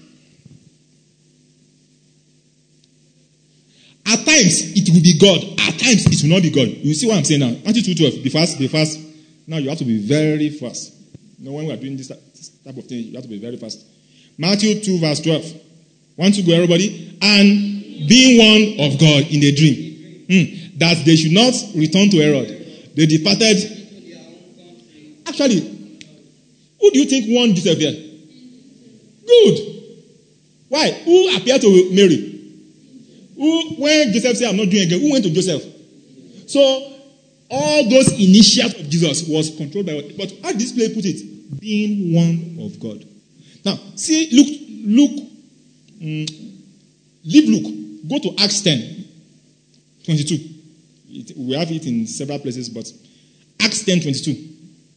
At times, it will be God. At times, it will not be God. You see what I'm saying now? Matthew two twelve. Be fast, be fast. Now, you have to be very fast. You know, when we are doing this type of thing, you have to be very fast. Matthew two verse twelve. Want to go, everybody? And being one of God in a dream, hmm, that they should not return to Herod, they departed. Actually, who do you think won Joseph here? Good. Why? Who appeared to Mary? Who, when Joseph said, I'm not doing it again, who went to Joseph? So, all those initials of Jesus was controlled by what? But how did this play put it? Being one of God. Now, see, look, look, um, leave Luke. Go to Acts ten, twenty-two. It, we have it in several places, but Acts ten, twenty-two.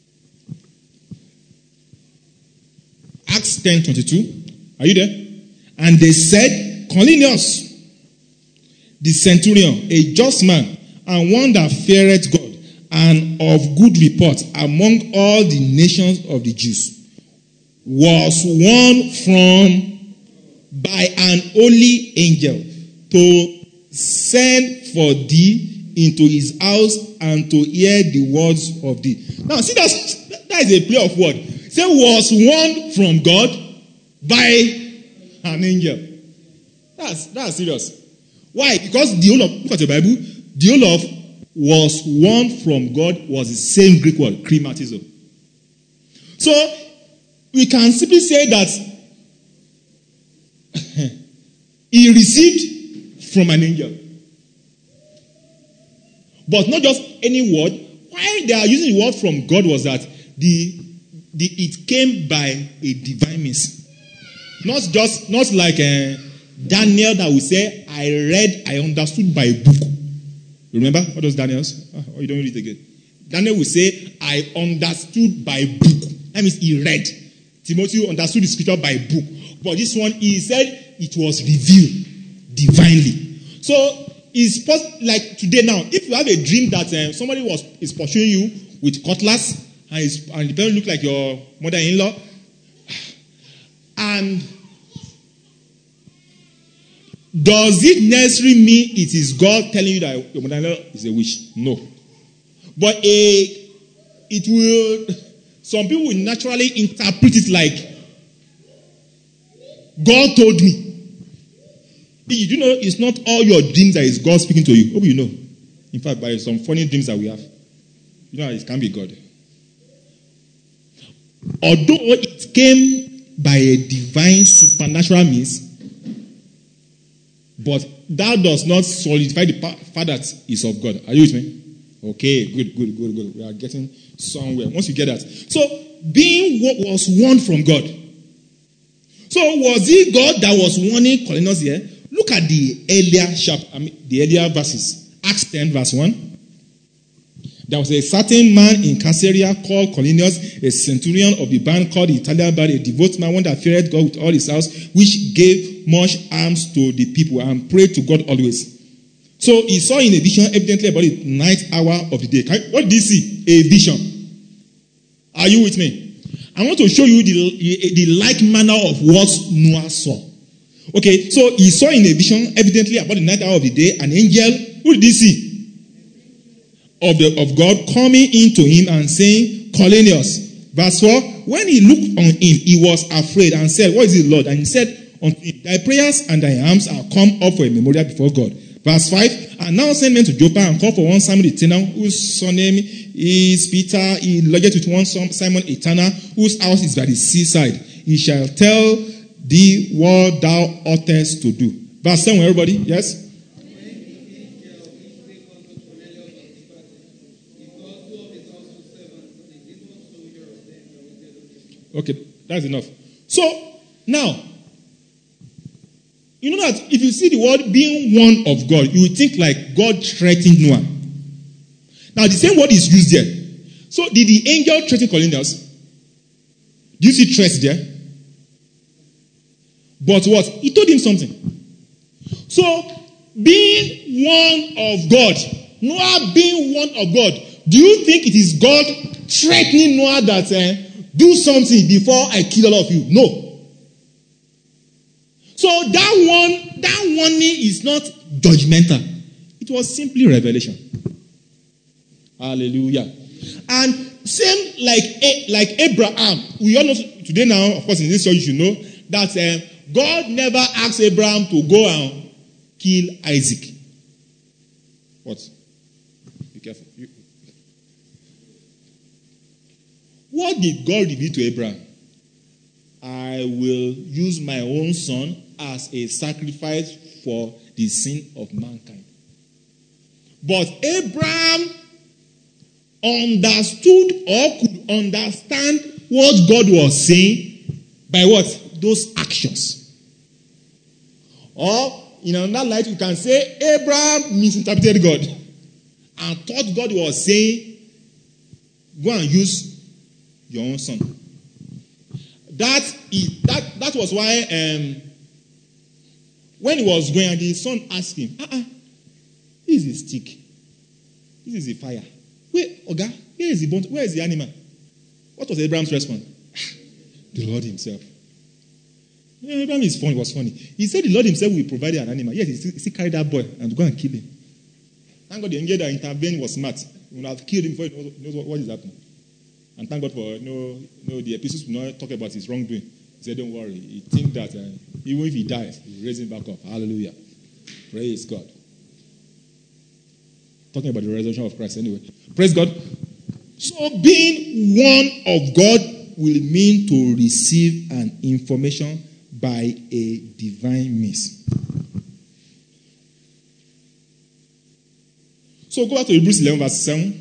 Acts ten, twenty-two. Are you there? And they said, Cornelius, the centurion, a just man, and one that feareth God, and of good report among all the nations of the Jews, was won from by an holy angel to send for thee into his house and to hear the words of thee. Now, see, that's, that is a play of word. Say, was won from God by an angel. That's, that's serious. Why? Because the whole of, look at the Bible, the whole of was won from God was the same Greek word, krematizo. So, we can simply say that he received from an angel. But not just any word. Why they are using the word from God was that the, the it came by a divine means. Not just, not like uh, Daniel that will say, I read, I understood by book. Remember all those Daniels? Oh, you don't read it again. Daniel will say, I understood by book. That means he read. Timothy understood the scripture by book. But this one, he said it was revealed divinely. So, it's pos- like today now, if you have a dream that uh, somebody was is pursuing you with cutlass, and, it's, and the parent look like your mother-in-law, and does it necessarily mean it is God telling you that your mother-in-law is a witch? No. But a, it will, some people will naturally interpret it like, God told me. Did you know it's not all your dreams that is God speaking to you? Hope you know. In fact, by some funny dreams that we have, you know it can be God. Although it came by a divine supernatural means, but that does not solidify the fact that it's of God. Are you with me? Okay, good, good, good, good. We are getting somewhere. Once you get that. So, being what was won from God. So, was it God that was warning Cornelius here? Look at the earlier chapter, I mean, the earlier verses. Acts ten, verse one. There was a certain man in Caesarea called Cornelius, a centurion of the band called the Italian band, a devout man, one that feared God with all his house, which gave much alms to the people and prayed to God always. So he saw in a vision, evidently about the ninth hour of the day. What did he see? A vision. Are you with me? I want to show you the, the like manner of what Noah saw. Okay, so he saw in a vision, evidently about the ninth hour of the day, an angel. Who did he see? Of the of God coming into him and saying, Cornelius. Verse four, when he looked on him, he was afraid and said, what is it, Lord? And he said unto him, thy prayers and thy alms are come up for a memorial before God. Verse five, and now send men to Joppa and call for one Simon the tanner, whose surname is Peter. He lodgeth with one Simon a tanner, whose house is by the seaside. He shall tell thee what thou oughtest to do. Verse seven, everybody, yes? Okay, that's enough. So, now, you know that if you see the word being one of God, you would think like God threatened Noah. Now, the same word is used there. So, did the angel threaten Cornelius? Do you see threats there? But what? He told him something. So, being one of God, Noah being one of God, do you think it is God threatening Noah that uh, do something before I kill all of you? No. So that one, that warning is not judgmental. It was simply revelation. Hallelujah. And same like like Abraham. We all know today now, of course, in this church you should know that uh, God never asked Abraham to go and kill Isaac. What? Be careful. You, What did God reveal to Abraham? I will use my own son as a sacrifice for the sin of mankind. But Abraham understood or could understand what God was saying by what? Those actions. Or, in another light, you can say Abraham misinterpreted God and thought God was saying, go and use your own son. That is that that was why um, when he was going and the son asked him, uh-uh, this is a stick. This is a fire. Wait, Oga, where is the bone? Where is the animal? What was Abraham's response? The Lord himself. Yeah, Abraham is funny, was funny. He said the Lord himself will provide an animal. Yes, he still, he still carried that boy and go and kill him. Thank God the angel that intervened was smart. He would have killed him before he knows, knows what, what is happening. And thank God for, you know, you know, the epistles will not talk about his wrongdoing. He said, don't worry. He think that uh, even if he dies, he will raise him back up. Hallelujah. Praise God. Talking about the resurrection of Christ anyway. Praise God. So being one of God will mean to receive an information by a divine means. So go back to Hebrews eleven verse seven.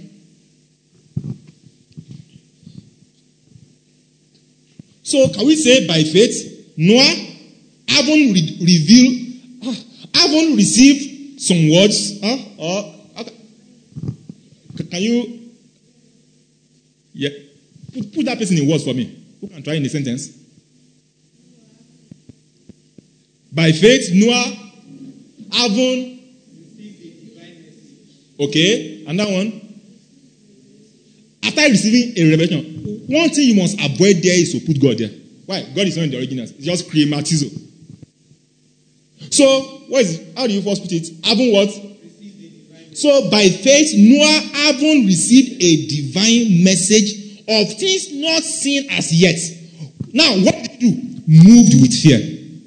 So can we say by faith, Noah, having re- revealed, uh, having received some words, uh, or okay. Can you, yeah, put, put that person in words for me. Who can try in a sentence? By faith, Noah, having, okay, and that one, after receiving a revelation. One thing you must avoid there is to put God there. Why? God is not in the originals. It's just prematizo. So, what is it? How do you first put it? Having what? So, by faith, Noah having received a divine message of things not seen as yet. Now, what did he do? Moved with fear.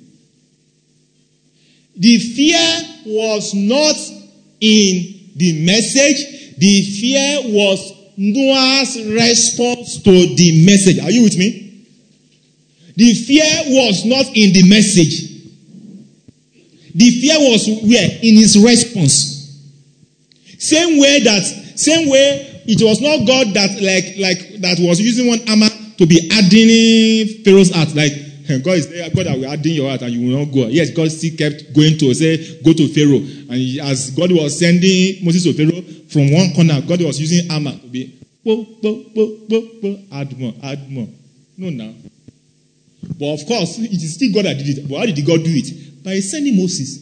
The fear was not in the message. The fear was Noah's response to the message. Are you with me? The fear was not in the message. The fear was where? In his response. Same way that, same way, it was not God that like like that was using one hammer to be adding Pharaoh's heart. Like, God is there, God that will harden your heart and you will not go. Yes, God still kept going to say, go to Pharaoh. And he, as God was sending Moses to Pharaoh, from one corner, God was using hammer to be, bo, bo, bo, bo, bo, add more, add more. No, now. But of course, it is still God that did it. But how did God do it? By sending Moses.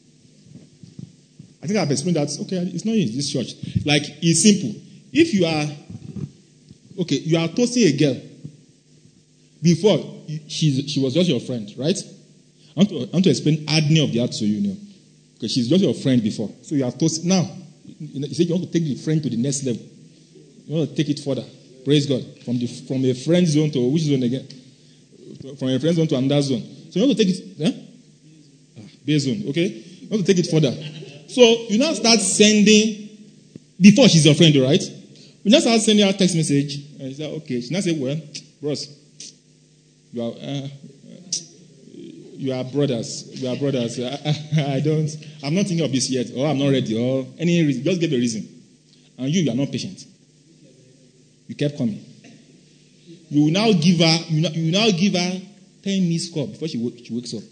I think I've explained that. Okay, it's not in this church. Like, it's simple. If you are, okay, you are toasting a girl. Before, she's, she was just your friend, right? I want to, I want to explain hardening of the heart to you, you know. Because she's just your friend before. So you are toasting. Now, you, know, you say you want to take the friend to the next level. You want to take it further. Praise God. From the from a friend zone to, which zone again? From a friend zone to another zone. So you want to take it, eh? Ah, base zone, okay? You want to take it further. So you now start sending, before she's your friend, right? You now start sending her a text message. And you say, okay. She now say, well, bros, you are, uh, you are brothers. You are brothers. I, I don't, I'm not thinking of this yet, or I'm not ready, or any reason. Just give a reason. And you, you are not patient. You kept coming. You will now give her, you now, you now give her ten missed calls before she, w- she wakes up.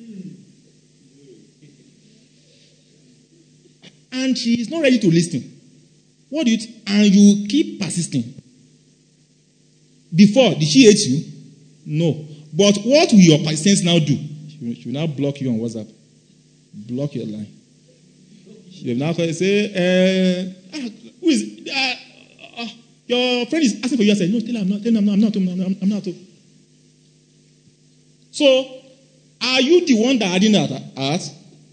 And she is not ready to listen. What do you, t- and you keep persisting. Before, did she hate you? No. But what will your persistence now do? She will, she will now block you on WhatsApp. Block your line. She will now say, uh, ah, who is, uh, uh, your friend is asking for you. I said, no, tell her I'm not, tell her I'm not, I'm not, I'm not. I'm not. So, are you the one that hardened her heart?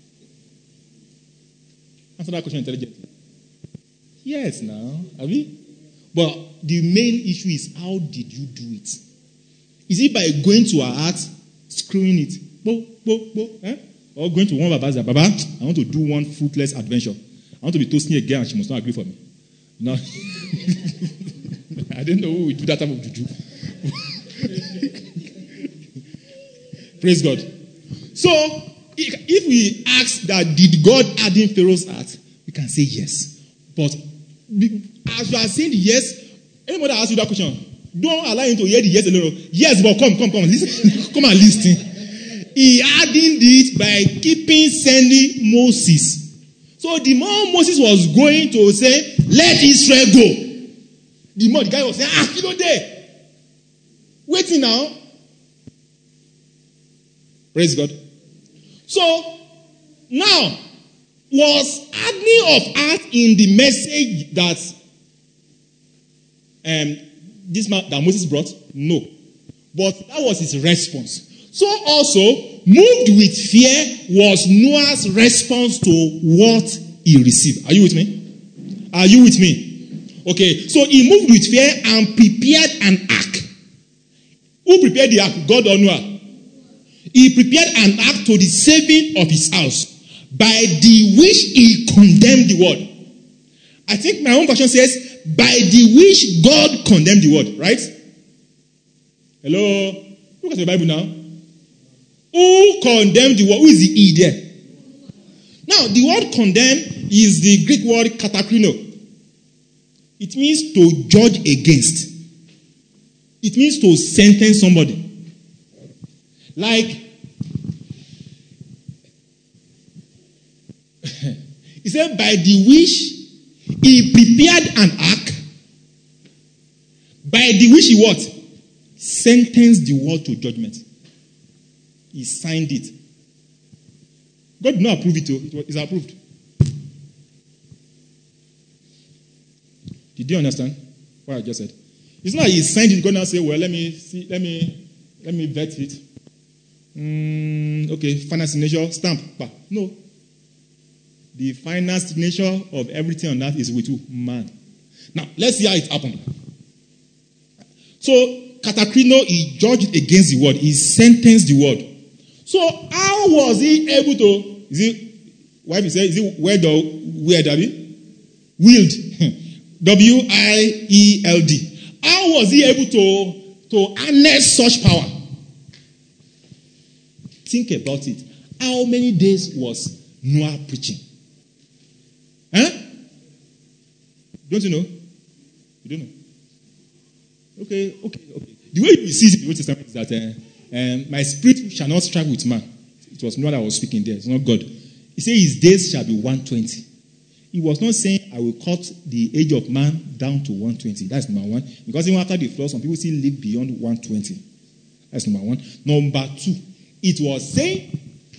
Answer that question intelligently. Yes, now. Have you? But the main issue is, how did you do it? Is it by going to her heart, screwing it, bo, bo, bo, eh? Or going to one of Baba's, Baba, I want to do one fruitless adventure. I want to be toasting a girl and she must not agree for me. No. I don't know who will do that type of juju. Praise God. So, if we ask that, did God harden Pharaoh's heart? We can say yes. But as you are saying yes, anybody asks you that question, don't allow him to hear the yes alone. Yes, but come, come, come, listen, come and listen. He hardened it by keeping sending Moses. So the more Moses was going to say, let Israel go, the more the guy was saying, ah, you know there. Waiting now. Praise God. So, now, was hardening of heart in the message that um, this man, that Moses brought? No. But that was his response. So also, moved with fear was Noah's response to what he received. Are you with me? Are you with me? Okay, so he moved with fear and prepared an ark. Who prepared the ark? God or Noah? He prepared an ark to the saving of his house, by the which he condemned the world. I think my own version says, by the which God condemned the world, right? Hello? Look at the Bible now. Who condemned the world? Who is the he there? Now, the word condemn is the Greek word katakrino. It means to judge against. It means to sentence somebody. Like, he said, by the which he prepared an ark, by the which he what? Sentenced the world to judgment. He signed it. God did not approve it, it is approved. Did you understand what I just said? It's not like he signed it, God now say, well, let me see, let me let me vet it. Mm, okay, final signature, stamp. No. The final signature of everything on earth is with who? Man. Now, let's see how it happened. So, katakrino, he judged against the world. He sentenced the world. So, how was he able to, is it, wife said, is it word or weird, Abby? Wield. W I E L D. How was he able to, to harness such power? Think about it. How many days was Noah preaching? Huh? Don't you know? You don't know? Okay, okay, okay. The way you see it in the Old Testament is that uh, um, my spirit shall not strive with man. It was Noah that was speaking there. It's not God. He said his days shall be one hundred twenty. He was not saying I will cut the age of man down to one hundred twenty. That's number one. Because even after the flood, some people still live beyond one hundred twenty. That's number one. Number two, it was saying,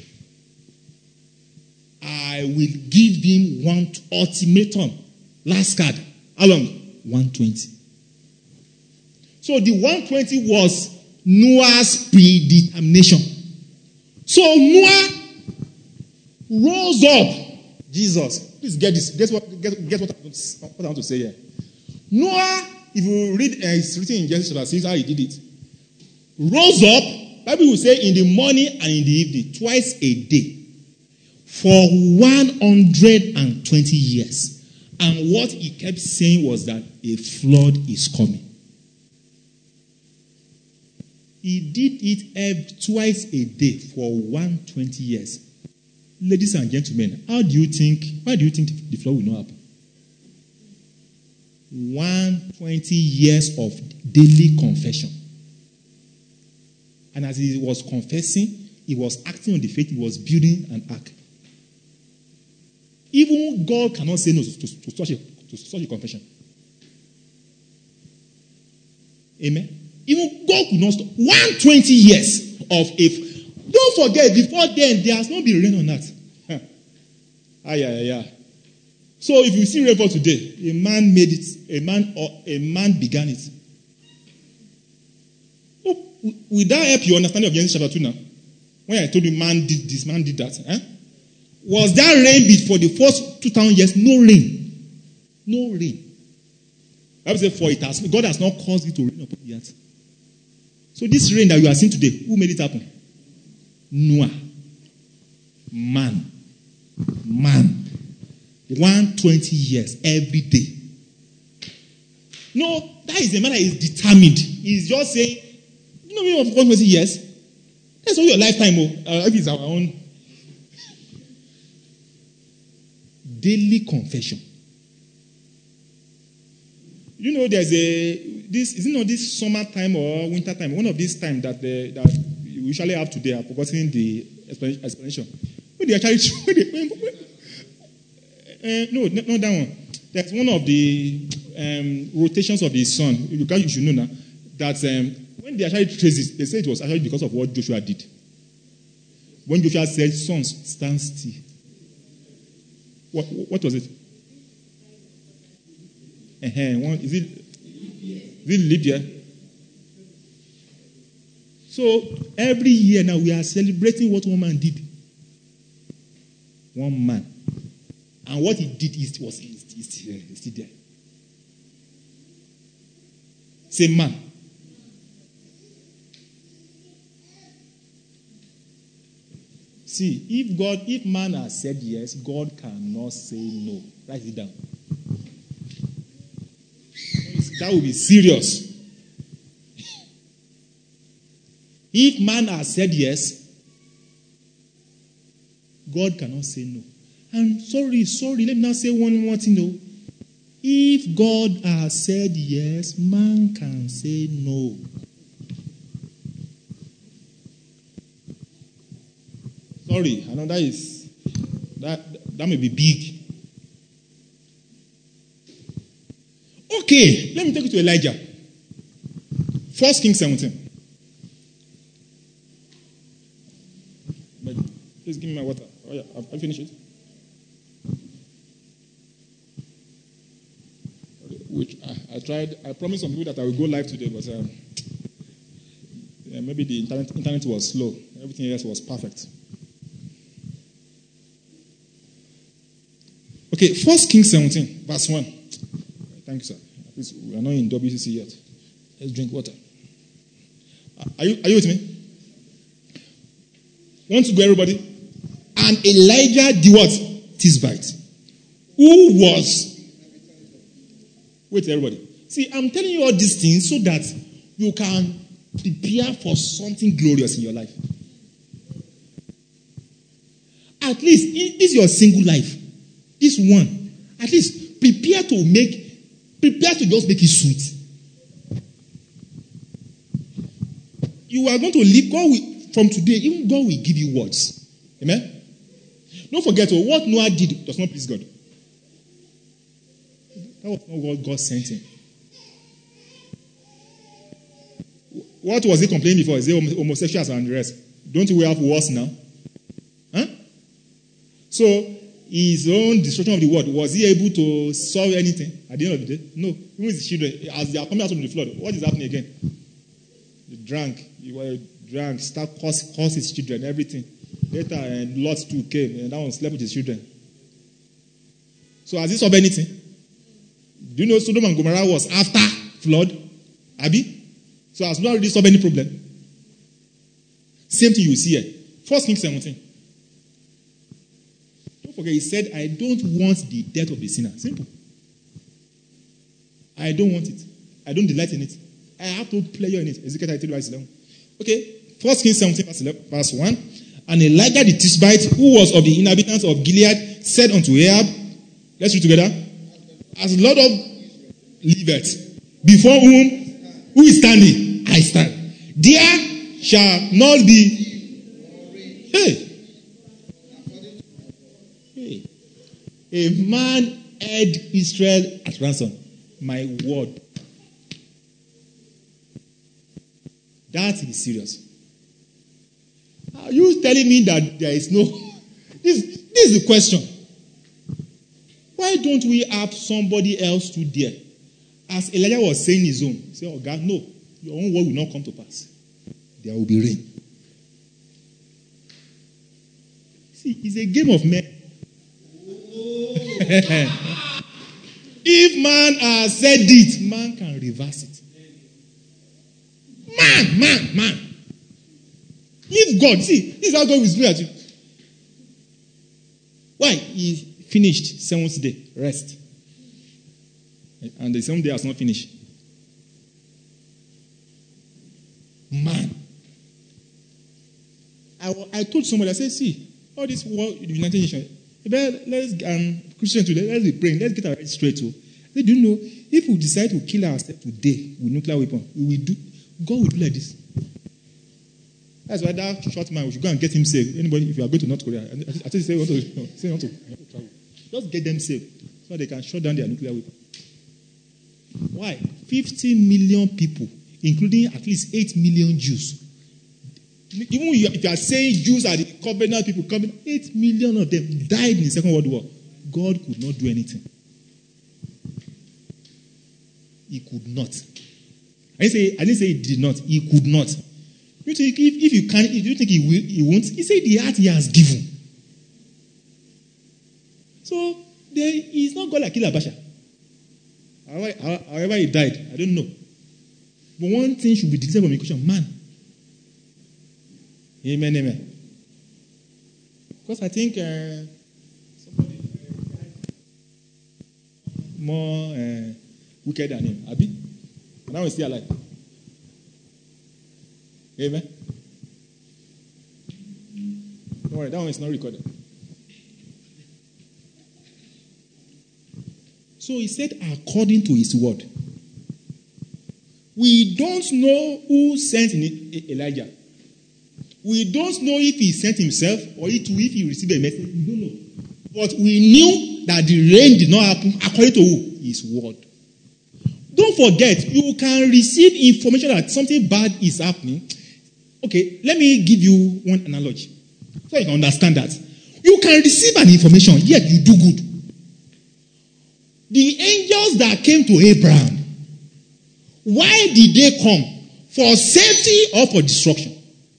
I will give him one ultimatum. Last card. How long? one hundred twenty. So the one hundred twenty was Noah's predetermination. So Noah rose up. Jesus. Please get this. Guess what, guess, guess what, what I want to say here. Noah, if you read, uh, it's written in Genesis chapter six how he did it. Rose up, Bible will say in the morning and in the evening, twice a day, for one hundred twenty years. And what he kept saying was that a flood is coming. He did it every, twice a day for one hundred twenty years. Ladies and gentlemen, how do you think, why do you think the flood will not happen? one hundred twenty years of daily confession. And as he was confessing, he was acting on the faith, he was building an ark. Even God cannot say no to, to, to, such, a, to such a confession. Amen? Even God could not stop. one hundred twenty years of a... Don't forget, before then, there has not been rain on earth. Huh. Ah, yeah, yeah, yeah. So if you see rainfall today, a man made it. A man or a man began it. Oh, will that help your understanding of Genesis chapter two now? When I told you man did this, man did that. Eh? Was that rain for the first two thousand years? No rain. No rain. I would say for it has God has not caused it to rain upon the earth. So this rain that you are seeing today, who made it happen? Noah. Man. Man. one hundred twenty years every day. No, that is a man that is determined. He's just saying, you know, one hundred twenty years. That's all your lifetime. Oh, uh, if it's our own daily confession. You know, there's a this is it not this summertime or winter time? One of these times that the, that we usually have today. I've forgotten the explanation. When they actually when they, when, when, Uh, no, not, not that one. That's one of the um, rotations of the sun. You guys, you should know now that um, when they actually traced it, they said it was actually because of what Joshua did. When Joshua said, "Sun, stand still." What, what was it? Uh-huh. One, is it? Is it Lydia? So every year now we are celebrating what one man did. One man. And what he did is was is still, still there. Say man. See, if God, if man has said yes, God cannot say no. Write it down. That will be serious. If man has said yes, God cannot say no. And sorry, sorry, let me now say one more thing though. If God has said yes, man can say no. Sorry, I know that is, that, that may be big. Okay, let me take you to Elijah. First Kings seventeen. Please give me my water. Oh yeah, I've, I've finished it. Which I, I tried. I promised some people that I will go live today, but um, yeah, maybe the internet, internet was slow. Everything else was perfect. Okay, First Kings seventeen, verse one. Thank you, sir. Please, we are not in W C C yet. Let's drink water. Are you, are you with me? Want to go, everybody? And Elijah the what? Tishbite. Who was... Wait, everybody. See, I'm telling you all these things so that you can prepare for something glorious in your life. At least, this is your single life. This one. At least, prepare to make, prepare to just make it sweet. you are going to live, God will, from today, even God will give you words. Amen? Don't forget, oh, what Noah did does not please God. That was not what God sent him. What was he complaining before? Is it homosexuals and the rest? Don't we have wars now? Huh? So, his own destruction of the world, was he able to solve anything at the end of the day? No. Even his children, as they are coming out of the flood, what is happening again? They drank. He was drank, start curse, curse his children, everything. Later, and Lot too came, and that one slept with his children. So, has he solved anything? Do you know Sodom and Gomorrah was after flood? Abi? So, has not really solved any problem. Same thing you see here. First Kings seventeen. Don't forget, he said, I don't want the death of the sinner. Simple. I don't want it. I don't delight in it. I have no pleasure in it. Ezekiel thirty-two, verse eleven. Okay. First Kings seventeen, verse eleven, verse one. And Elijah the Tishbite, who was of the inhabitants of Gilead, said unto Ahab, let's read together. As Lord of liveth, before whom who is standing? I stand. There shall not be. Hey. Hey. A man held Israel at ransom. My word. That is serious. Are you telling me that there is no... This, this is the question. Why don't we have somebody else to there? As Elijah was saying his own. Say, oh God, no. Your own word will not come to pass. There will be rain. See, it's a game of men. If man has said it, man can reverse it. Man, man, man. Leave God. See, this is how God will speak at you. Why? He finished seventh day. Rest. And the seventh day has not finished. Man. I, I told somebody, I said, see, all this war in the United Nations, let's, um, Christians today, let's be praying, let's get our head straight. So, I said, do you know, if we decide to kill ourselves today with nuclear weapon, we will do, God will do like this. That's why that short man, we should go and get him saved. Anybody, if you are going to North Korea, I think say want to, no, say want to, want to travel. Just get them saved so they can shut down their nuclear weapon. Why? fifty million people, including at least eight million Jews. Even if you are saying Jews are the covenant people, coming, eight million of them died in the Second World War. God could not do anything. He could not. I didn't say, I didn't say he did not. He could not. You think if, if you can, if you think he will, he won't. He said the heart he has given. So there, he's not God like Kilabasha. However, however he died, I don't know. But one thing should be declared from a question, man. Amen, amen. Because I think uh, somebody more uh, wicked than him. Abi? And now he's still alive. Amen. Don't worry, that one is not recorded. So he said, according to his word. We don't know who sent Elijah. We don't know if he sent himself or if he received a message. We don't know. But we knew that the rain did not happen according to who? His word. Don't forget, you can receive information that something bad is happening. Okay, let me give you one analogy so you can understand that. You can receive an information, yet you do good. The angels that came to Abraham, why did they come? For safety or for destruction?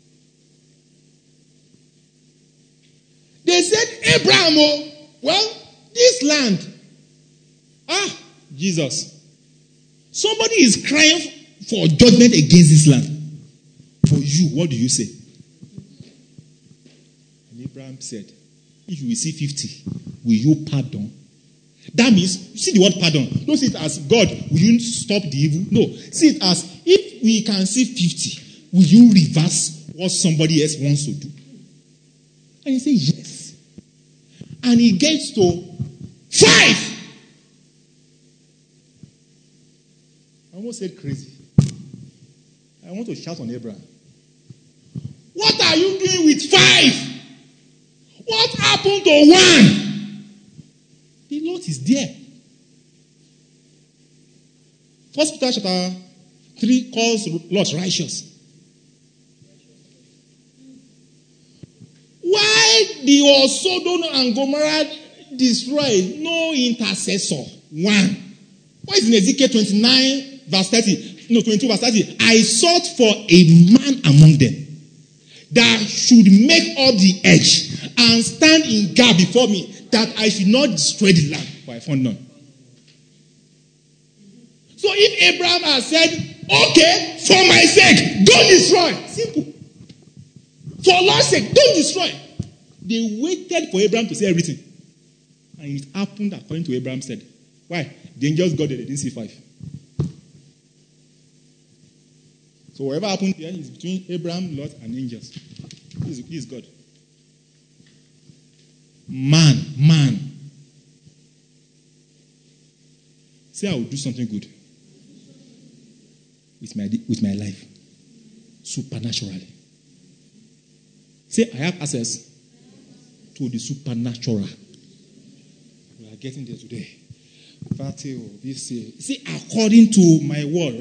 They said, Abraham, oh, well, this land, ah, Jesus. Somebody is crying for judgment against this land. For you, what do you say? And Abraham said, if you receive fifty, will you pardon? That means, you see the word pardon. Don't see it as God, will you stop the evil? No. See it as, if we can see fifty, will you reverse what somebody else wants to do? And he said, yes. And he gets to five. I almost said crazy. I want to shout on Abraham. are you doing with five? What happened to one? The Lord is there. First Peter chapter three calls Lot righteous. Why the Sodom and Gomorrah destroyed? No intercessor. One. Why is in Ezekiel twenty-nine verse thirty? No, twenty-two verse thirty. I sought for a man among them that should make up the edge and stand in gap before me, that I should not destroy the land. But I found none. So if Abraham had said, okay, for my sake, don't destroy. Simple. For Lord's sake, don't destroy. They waited for Abraham to say everything. And it happened according to Abraham said. Why? The angels got there, they didn't see five. So whatever happened here is between Abraham, Lot, and angels. This is, this is God. Man, man. Say I will do something good with my, with my life. Supernaturally. Say I have access to the supernatural. We are getting there today. See, according to my word,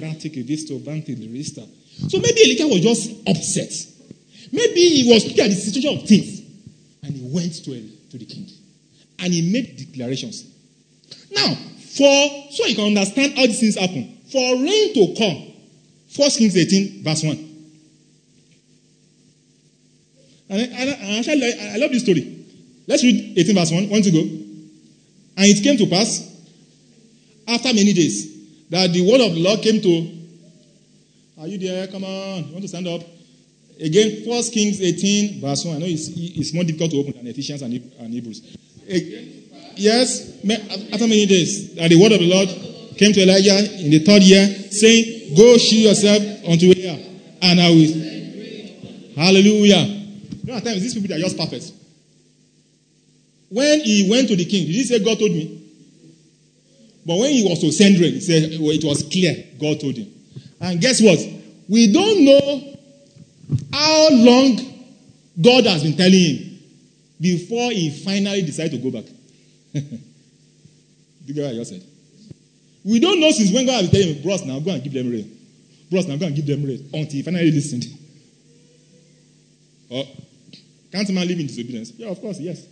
so maybe Elisha was just upset. Maybe he was looking at the situation of things. And he went to, to the king. And he made declarations. Now, for so you can understand how these things happen. For rain to come, First Kings eighteen, verse one. And I, I, actually, I love this story. Let's read eighteen, verse one. One to go. And it came to pass, after many days, that the word of the Lord came to. Are you there? Come on. You want to stand up? Again, First Kings eighteen, verse one. I know it's, it's more difficult to open than Ephesians and, and Hebrews. Yes, after many days, that the word of the Lord came to Elijah in the third year, saying, go shew yourself unto Ahab, and I will. Hallelujah. You know, at times, these people are just perfect. When he went to the king, did he say, God told me? But when he was to send rain, he said, well, it was clear, God told him. And guess what? We don't know how long God has been telling him before he finally decided to go back. Do you get what I just said? We don't know since when God has been telling him, bros, now go and give them rain. Bros, now go and give them rain. Until he finally listened. Oh, can't a man live in disobedience? Yeah, of course, yes.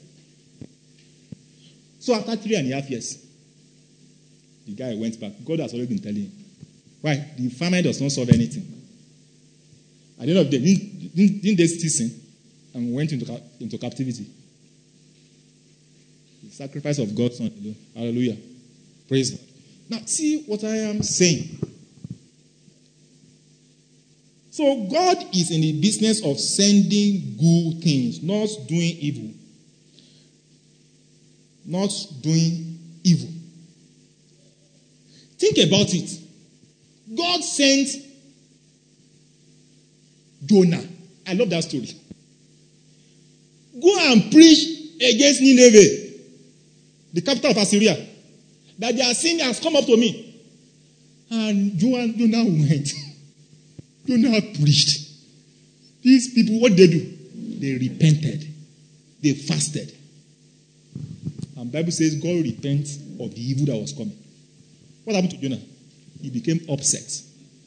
So after three and a half years, the guy went back. God has already been telling him. Why? The famine does not solve anything. At the end of the day, didn't, didn't, didn't they still sin and went into, into captivity? The sacrifice of God's Son alone. Hallelujah. Praise God. Now, see what I am saying. So, God is in the business of sending good things, not doing evil. Not doing evil. Think about it. God sent Jonah. I love that story. Go and preach against Nineveh, the capital of Assyria, that their sin has come up to me. And Jonah went. Jonah preached. These people, what they do? They repented. They fasted. And the Bible says God repents of the evil that was coming. What happened to Jonah? He became upset.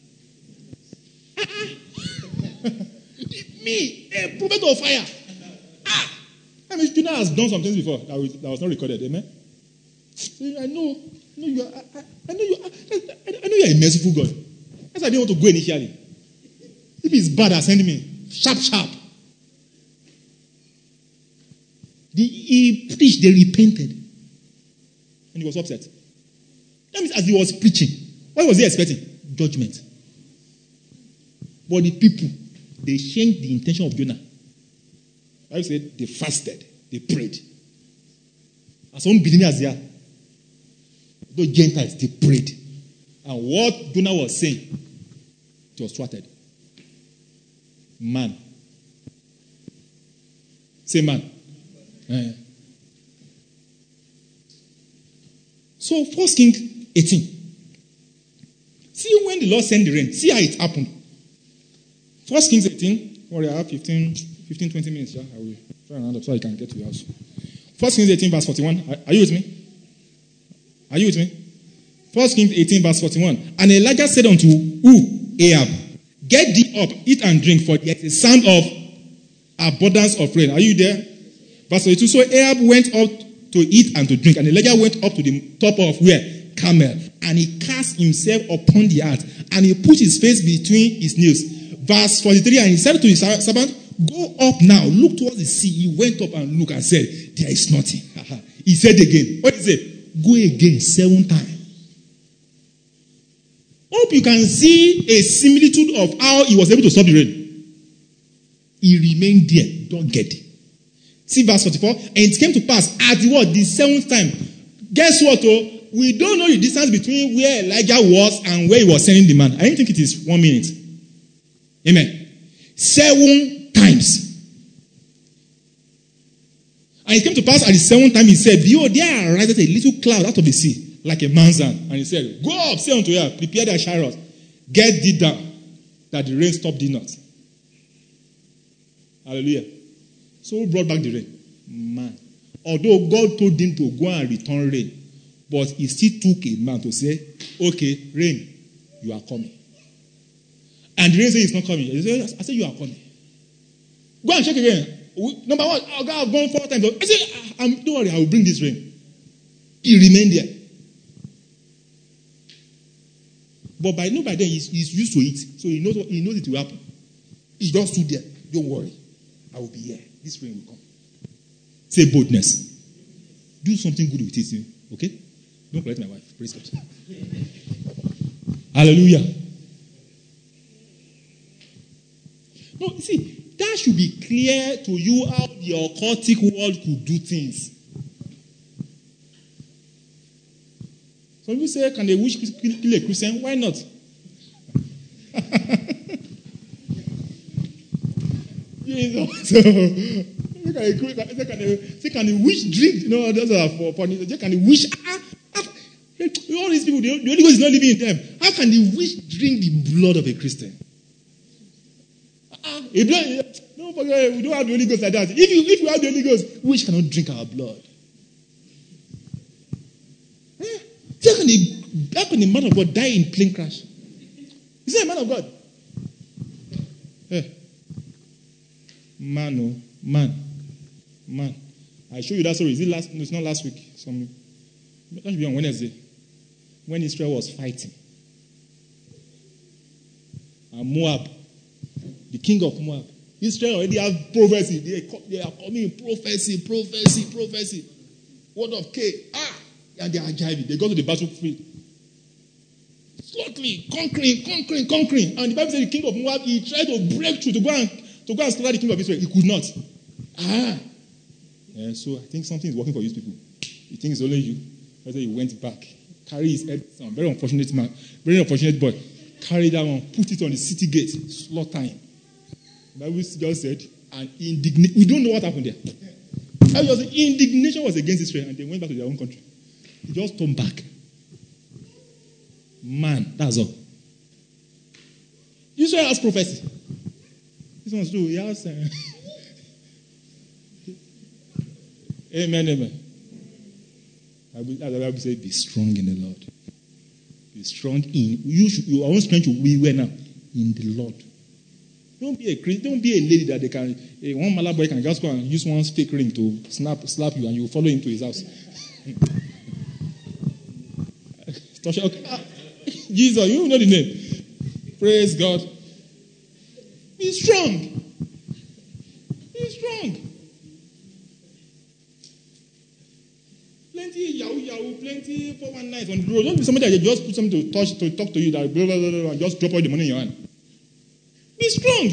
Me, a prophet of fire. Ah, I mean, Jonah has done some things before that was, that was not recorded. Amen. I know, I know you are. I, I know you. Are, I, I know you are a merciful God. That's why I didn't want to go initially. If it's bad, send me sharp, sharp. The, he preached. They repented, and he was upset. That means as he was preaching, what was he expecting? Judgment. But the people, they changed the intention of Jonah. I would say they fasted, they prayed. As some billionaires there, those Gentiles, they prayed. And what Jonah was saying, it was thwarted. Man. Say man. Uh, so, First Kings eighteen. See when the Lord sent the rain. See how it happened. First Kings eighteen. Or I have fifteen, fifteen, twenty minutes, yeah? I will try and round up so I can get to your house. First Kings eighteen, verse forty-one. Are, are you with me? Are you with me? First Kings eighteen, verse forty-one. And Elijah said unto who? Ahab, get thee up, eat and drink, for there is a sound of abundance of rain. Are you there? Verse forty-two. So Ahab went up to eat and to drink, and Elijah went up to the top of where? Carmel. And he cast himself upon the earth, and he put his face between his knees. Verse forty-three. And he said to his servant, go up now, look towards the sea. He went up and looked and said, there is nothing. He said again. What is it? Go again seven times. Hope you can see a similitude of how he was able to stop the rain. He remained there. Don't get it. See verse forty-four. And it came to pass at the what? The seventh time. Guess what? Oh? We don't know the distance between where Elijah was and where he was sending the man. I don't think it is one minute. Amen. Seven times. And it came to pass at the seventh time, he said, behold, there arises a little cloud out of the sea, like a man's hand. And he said, go up, say unto her, prepare thy chariot, get thee down, that the rain stop thee not. Hallelujah. So who brought back the rain? Man. Although God told him to go and return rain, but he still took a man to say, okay, rain, you are coming. And the rain said it's not coming. I said, you are coming. Go and check again. Number one, I've gone four times. I said, I'm, don't worry, I will bring this rain. He remained there. But by no by then, he's, he's used to it. So he knows, what, he knows it will happen. He just stood there. Don't worry. I will be here. This rain will come. Say boldness. Do something good with it. Okay? Don't collect my wife. Praise God. Hallelujah. No, see, that should be clear to you how the occultic world could do things. Some people say, can they wish kill a Christian? Why not? Jesus. So, can they, say, can they wish drink? You know, those are for funny. Can they wish? Ah, ah, all these people, the Holy Ghost is not living in them. How can they wish drink the blood of a Christian? Ah, a blood. Don't forget, we don't have the Holy Ghost like that. If you if we have the Holy Ghost, we cannot drink our blood. Eh? How can, the, how can the man of God die in plane crash? Is he a man of God? Eh? Man, oh, man, man. I show you that story. Is it last? No, it's not last week. Some, that should be on Wednesday, when Israel was fighting. And Moab, the king of Moab. Israel already have prophecy. They, they are coming prophecy, prophecy, prophecy. Word of K. Ah, and they are jiving. They go to the battlefield. Slowly, conquering, conquering, conquering. And the Bible says the king of Moab, he tried to break through to go and to go and slaughter the king of Israel. He could not. Ah. Yeah, so I think something is working for these people. You think it's only you. That's why he went back. Carry his head. Some very unfortunate man. Very unfortunate boy. Carry that one. Put it on the city gate. Slaughter him. The Bible just said, and indignation. We don't know what happened there. Just, indignation was against Israel, and they went back to their own country. They just turned back. Man, that's all. Israel has prophecy. This one's true. He has. Uh, amen, amen. As the Bible says, be strong in the Lord. Be strong in. You should, your own strength will be where now? In the Lord. Don't be a don't be a lady that they can. A one mala boy can just go and use one fake ring to snap slap you, and you follow him to his house. Jesus, you know the name. Praise God. Be strong. Be strong. Plenty yahoo yahoo, plenty four one nine on the road. Don't be somebody that just put something to touch to talk to you that blah blah blah, blah and just drop all the money in your hand. Be strong.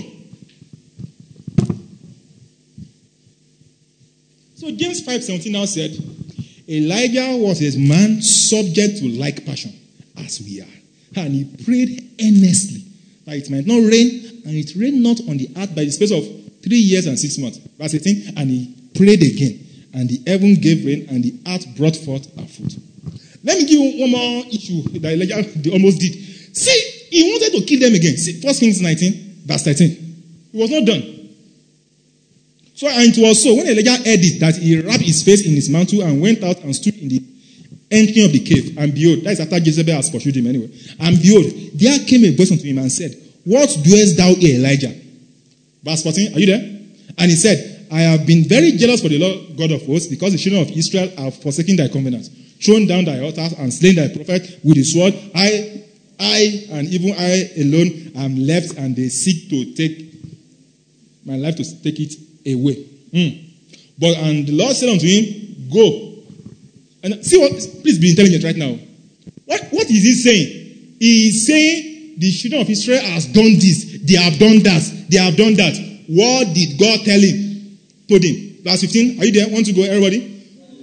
So James five seventeen now said, Elijah was a man subject to like passion as we are. And he prayed earnestly that it might not rain, and it rained not on the earth by the space of three years and six months. Verse eighteen, and he prayed again, and the heaven gave rain, and the earth brought forth her fruit. Let me give you one more issue that Elijah almost did. See, he wanted to kill them again. See, First Kings nineteen, verse thirteen. It was not done. So, and it was so, when Elijah heard it, that he wrapped his face in his mantle and went out and stood in the entry of the cave. And behold, that is after Jezebel has pursued him anyway. And behold, there came a voice unto him and said, what doest thou here, Elijah? Verse fourteen, are you there? And he said, I have been very jealous for the Lord God of hosts, because the children of Israel have forsaken thy covenant, thrown down thy altars, and slain thy prophet with the sword. I, I, and even I alone am left, and they seek to take my life, to take it away. Mm. But and the Lord said unto him, go. And see what, please be intelligent right now. What, what is he saying? He is saying the children of Israel has done this, they have done that, they have done that. What did God tell him? Told him. Verse fifteen, are you there? Want to go, everybody?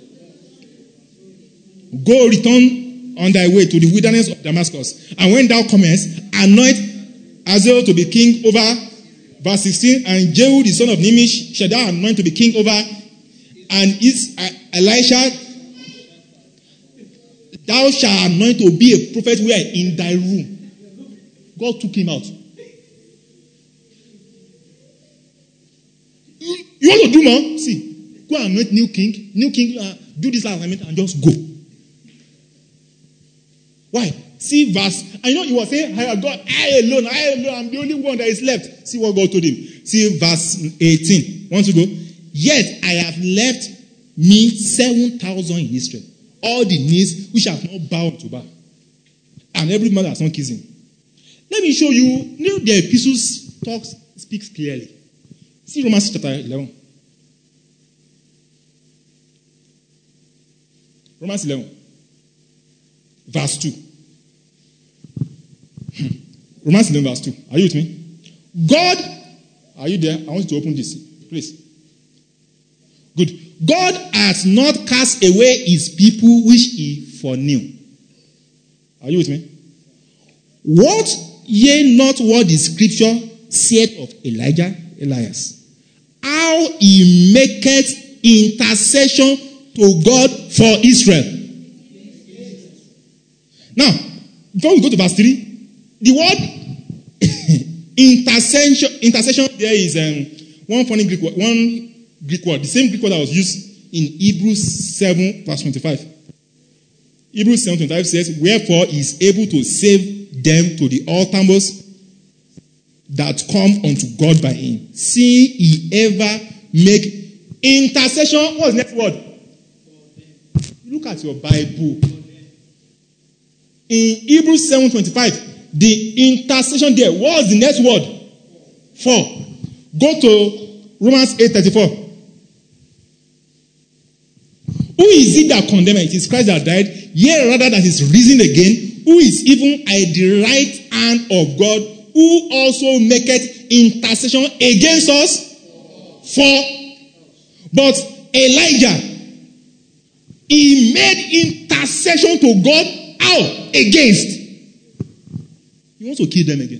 Go, return on thy way to the wilderness of Damascus. And when thou comest, anoint Hazael to be king over. Verse sixteen, and Jehu the son of Nimish shall thou anoint to be king over. And is uh, Elisha thou shalt anoint to be a prophet where? In thy room. God took him out. You, you want to do more? See, go and anoint new king. New king, uh, do this assignment and just go. Why? See verse, I know he was saying, I God, I alone, I alone, I'm the only one that is left. See what God told him. See verse eighteen. Want to go? Yet I have left me seven thousand in Israel. All the knees which have not bowed to bow. And every man has not kissed him. Let me show you, you know, the epistles talks, speaks clearly. See Romans chapter eleven. Romans eleven. Verse two. Romans eleven verse two. Are you with me? God, are you there? I want you to open this, please. Good. God has not cast away his people which he foreknew. Are you with me? What ye not what the scripture said of Elijah, Elias? How he maketh intercession to God for Israel. Now, before we go to verse three, the word intercession, intercession there is um, one funny Greek word, one Greek word, the same Greek word that was used in Hebrews seven, verse twenty-five. Hebrews seven, twenty-five says, wherefore he is able to save them to the uttermost that come unto God by him, seeing he ever make intercession. What's the next word? Look at your Bible. In Hebrews seven, twenty-five, the intercession there, what's the next word? For. Go to Romans eight, thirty-four. Who is it that condemneth? It is Christ that died, yea, rather that is risen again, who is even at the right hand of God, who also maketh intercession against us for. But Elijah, he made intercession to God. How? Against. He wants to kill them again.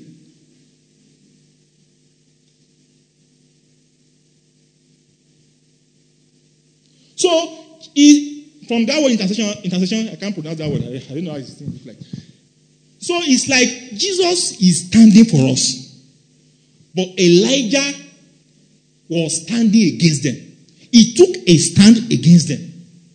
So, he, from that word intercession, intercession, I can't pronounce that word. I, I don't know how it's looks like. So it's like Jesus is standing for us. But Elijah was standing against them. He took a stand against them.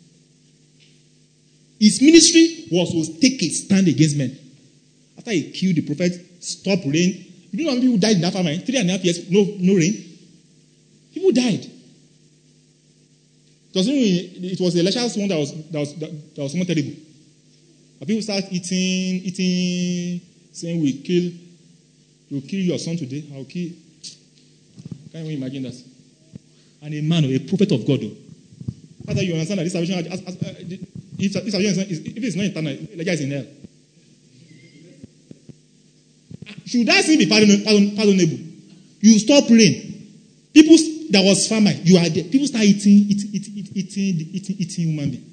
His ministry was to take a stand against men. After he killed the prophet, stopped rain. You know how many people died in that famine? Three and a half years, no, no rain. People died. It was, it was the Elisha's one that was that was that, that was more terrible. And people start eating, eating, saying, "We kill, you'll kill your son today. I'll kill." Can't even imagine that. And a man, a prophet of God, though. Father, you understand that this salvation, as, as, uh, if, if, if it's not eternal, Elijah is in hell. Should that sin be pardon, pardon, pardonable? You stop praying. People that was famine, you are there. People start eating, eating, eating, eating, eating, eating human being.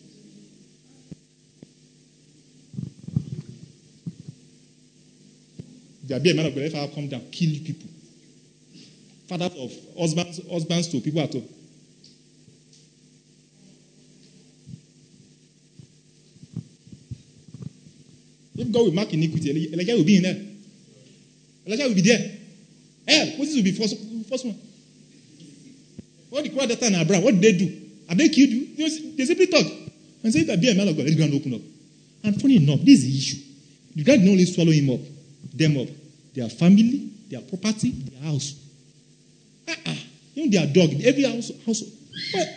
There be a man of God, if I come down, kill people. Father of husbands, husbands to people at home. If God will mark iniquity, Elijah will be in there. Elijah will be there. Hell, Moses will be first, first one. All the crowd that time Abraham, what did they do? Have they killed you? They simply talk. And say, if I be a man of God, let the ground open up. And funny enough, this is the issue. The ground did not only swallow him up, them up. Their family, their property, their house. Uh-uh. Even their dog, every house. house. What?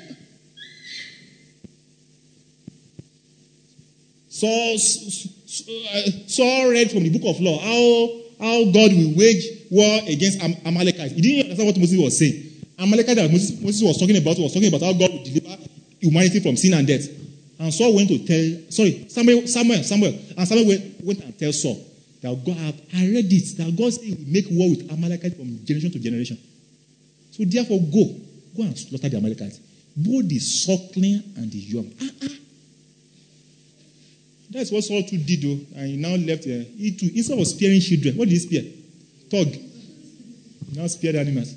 Saul, Saul read from the book of law how, how God will wage war against Am- Amalekites. He didn't understand what Moses was saying. Amalekite that Moses, Moses was talking about was talking about how God would deliver humanity from sin and death. And Saul went to tell, sorry, Samuel, Samuel, Samuel, and Samuel went, went and tell Saul that God, I read it, that God said he will make war with Amalekites from generation to generation. So therefore, go, go and slaughter the Amalekites, both the suckling and the young. Uh-uh. That's what Saul too did, though, and he now left. Uh, he too, instead of sparing children, what did he spare? Thug. He now spared animals.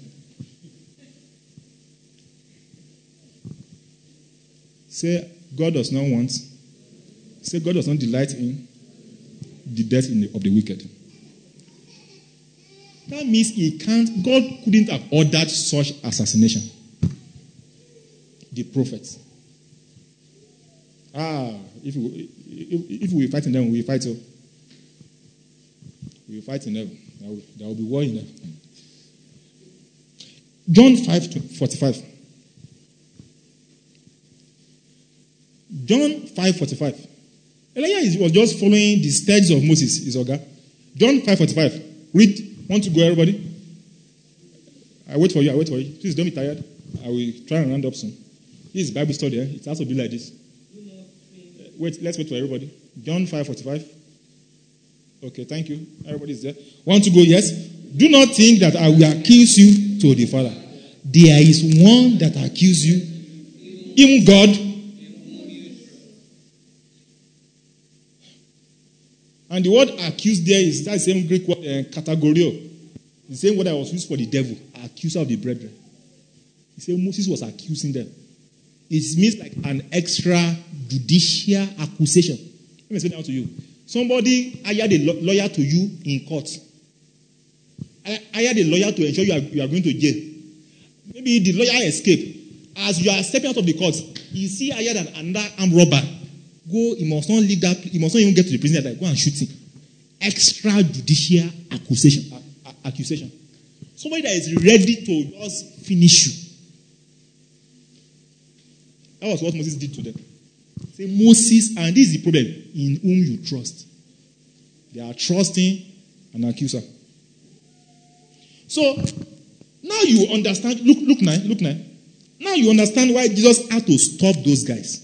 Say, God does not want. Say, God does not delight in the death in the, of the wicked. That means he can't. God couldn't have ordered such assassination. The prophets. Ah, if we, if, if we fight in them, we fight. So we fight in them. There will, there will be war in them. John five forty-five. John five forty-five. Elijah was just following the steps of Moses, is Oga. John five forty-five. Read. Want to go, everybody? I wait for you. I wait for you. Please don't be tired. I will try and round up soon. This is Bible study. Eh? It has to be like this. Wait, let's wait for everybody. John five forty-five. Okay, thank you. Everybody's there. Want to go? Yes. Do not think that I will accuse you to the Father. There is one that accuses you, even God. And the word accused there is that same Greek word, uh, kategorio. The same word that was used for the devil, accuser of the brethren. He said Moses was accusing them. It means like an extrajudicial accusation. Let me explain that to you. Somebody hired a lawyer to you in court. I hired a lawyer to ensure you are, you are going to jail. Maybe the lawyer escaped. As you are stepping out of the court, you see hired an another armed robber. Go, he must not leave that. He must not even get to the prison. Like, go and shoot him. Extrajudicial accusation. A, a, accusation. Somebody that is ready to just finish you. That was what Moses did to them. Say Moses, and this is the problem, in whom you trust. They are trusting an accuser. So now you understand. Look, look now, look now. Now you understand why Jesus had to stop those guys.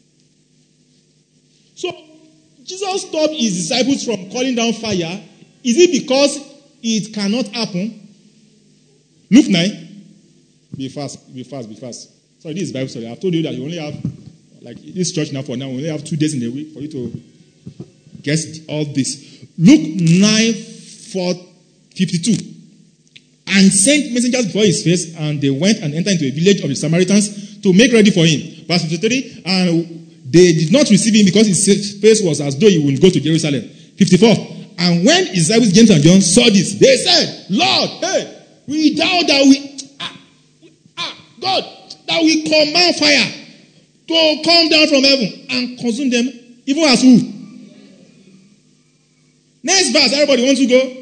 So, Jesus stopped his disciples from calling down fire. Is it because it cannot happen? Luke nine. Be fast, be fast, be fast. Sorry, this is Bible study. I've told you that you only have, like this church now for now, we only have two days in the week for you to get all this. Luke nine, four, fifty-two. And sent messengers before his face, and they went and entered into a village of the Samaritans to make ready for him. Verse fifty-three. And they did not receive him because his face was as though he would go to Jerusalem. fifty-four. And when his disciples James and John saw this, they said, Lord, hey, we doubt that we, ah, ah, God, that we command fire to come down from heaven and consume them, even as who? Next verse, everybody wants to go?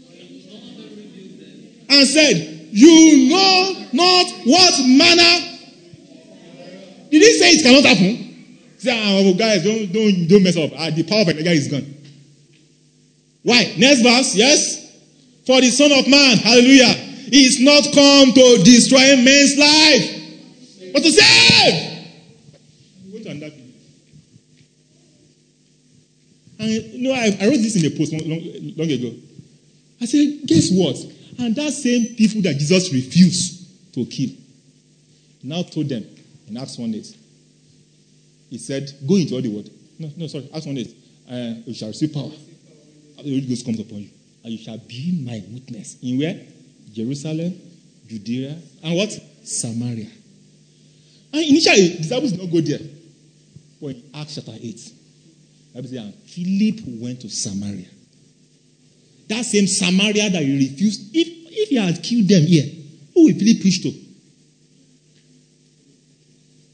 And said, you know not what manner. Did he say it cannot happen? Say, oh, guys, don't, don't, don't mess up. Ah, the power of the guy is gone. Why? Next verse, yes? For the Son of Man, hallelujah, he is not come to destroy men's life, but to save. And you know, I, I wrote this in a post long, long, long ago. I said, guess what? And that same people that Jesus refused to kill, now told them in Acts one eight. He said, go into all the world. No, no, sorry. Acts one eight. Uh, you shall receive power. The Holy Ghost comes upon you. And you shall be my witness. In where? Jerusalem, Judea, and what? Samaria. And initially, the disciples did not go there. But in Acts chapter eight, the Bible says, and Philip went to Samaria. That same Samaria that he refused, if, if he had killed them here, who will Philip preach to?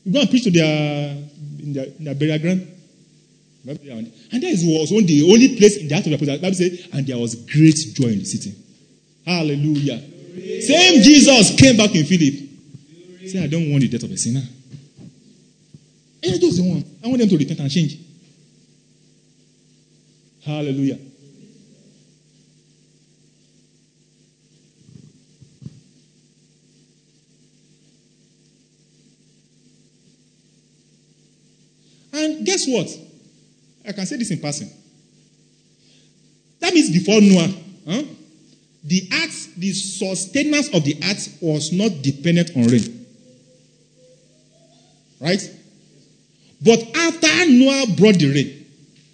You go and preach to their in their, in their burial ground. And that was one the only place in the heart of the apostle. The Bible says, and there was great joy in the city. Hallelujah. Glory. Same Jesus came back in Philip. He said, I don't want the death of a sinner. And I just don't want. I want them to repent and change. Hallelujah. And guess what? I can say this in passing. That means before Noah, huh, the earth, the sustenance of the earth was not dependent on rain. Right? But after Noah brought the rain,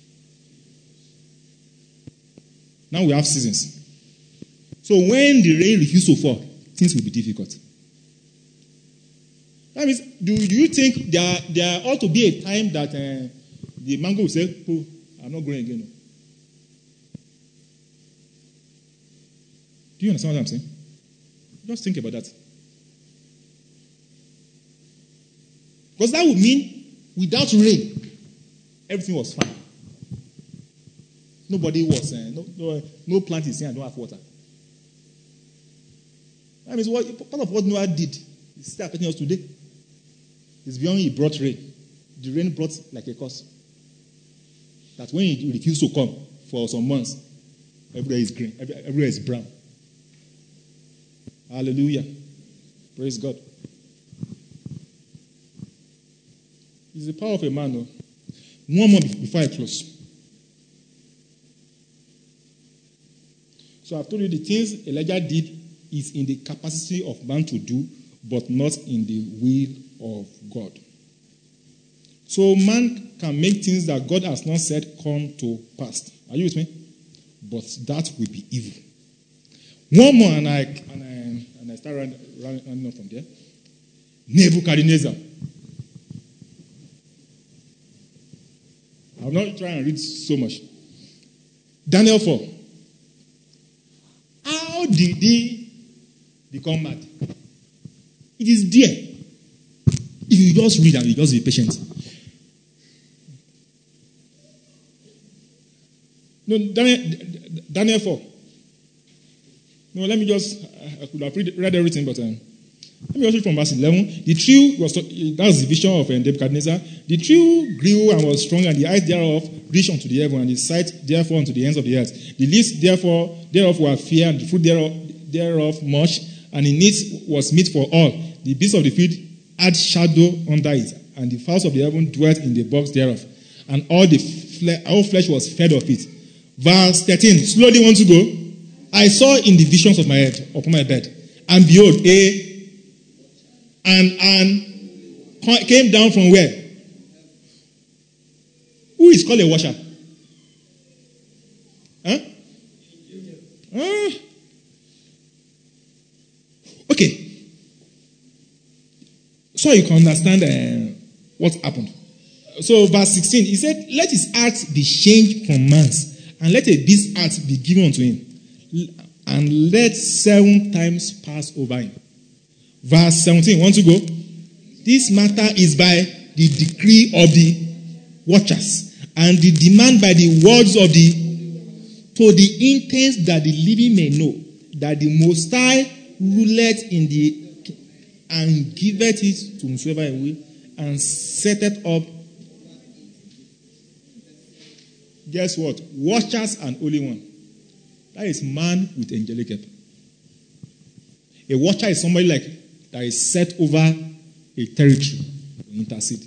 now we have seasons. So when the rain refuses to fall, things will be difficult. That means, do, do you think there, there ought to be a time that uh, the mango will say, oh, I'm not growing again? No. Do you understand what I'm saying? Just think about that. Because that would mean without rain, everything was fine. Nobody was, uh, no, no, no plant is here and don't have water. That means what, part of what Noah did is still affecting us today. It's beyond he brought rain. The rain brought like a curse. That when he refused to come for some months, everywhere is green, everywhere is brown. Hallelujah. Praise God. It's the power of a man. No? One more before I close. So I've told you the things Elijah did is in the capacity of man to do, but not in the will of God. So man can make things that God has not said come to pass. Are you with me? But that will be evil. One more, and I and I, and I start rounding up from there. Nebuchadnezzar. I'm not trying to read so much. Daniel four. How did he become mad? It is there. If you just read and you just be patient. No, Daniel, Daniel four. No, let me just, I could have read, read everything, but um, let me just read from verse eleven. The tree was, that's the vision of um, Nebuchadnezzar. The tree grew and was strong, and the height thereof reached unto the heaven, and the sight therefore unto the ends of the earth. The leaves therefore thereof were fair, and the fruit thereof, thereof much, and in it was meat for all. The beasts of the field had shadow under it, and the fowls of the heaven dwelt in the box thereof, and all the fle- all flesh was fed of it. Verse thirteen. Slowly want to go. I saw in the visions of my head, upon my bed, and behold, a and and came down from where? Who is called a watcher? Huh? Uh, okay. So you can understand uh, what happened. So verse sixteen, he said, let his heart be changed from man's, and let a beast's heart be given unto him, and let seven times pass over him. Verse seventeen, want to go? This matter is by the decree of the watchers, and the demand by the words of the, to the intent that the living may know that the Most High ruleth in the, and giveth it to whomsoever he will, and setteth up. Guess what? Watchers and only one. That is man with angelic help. A watcher is somebody like that is set over a territory to intercede.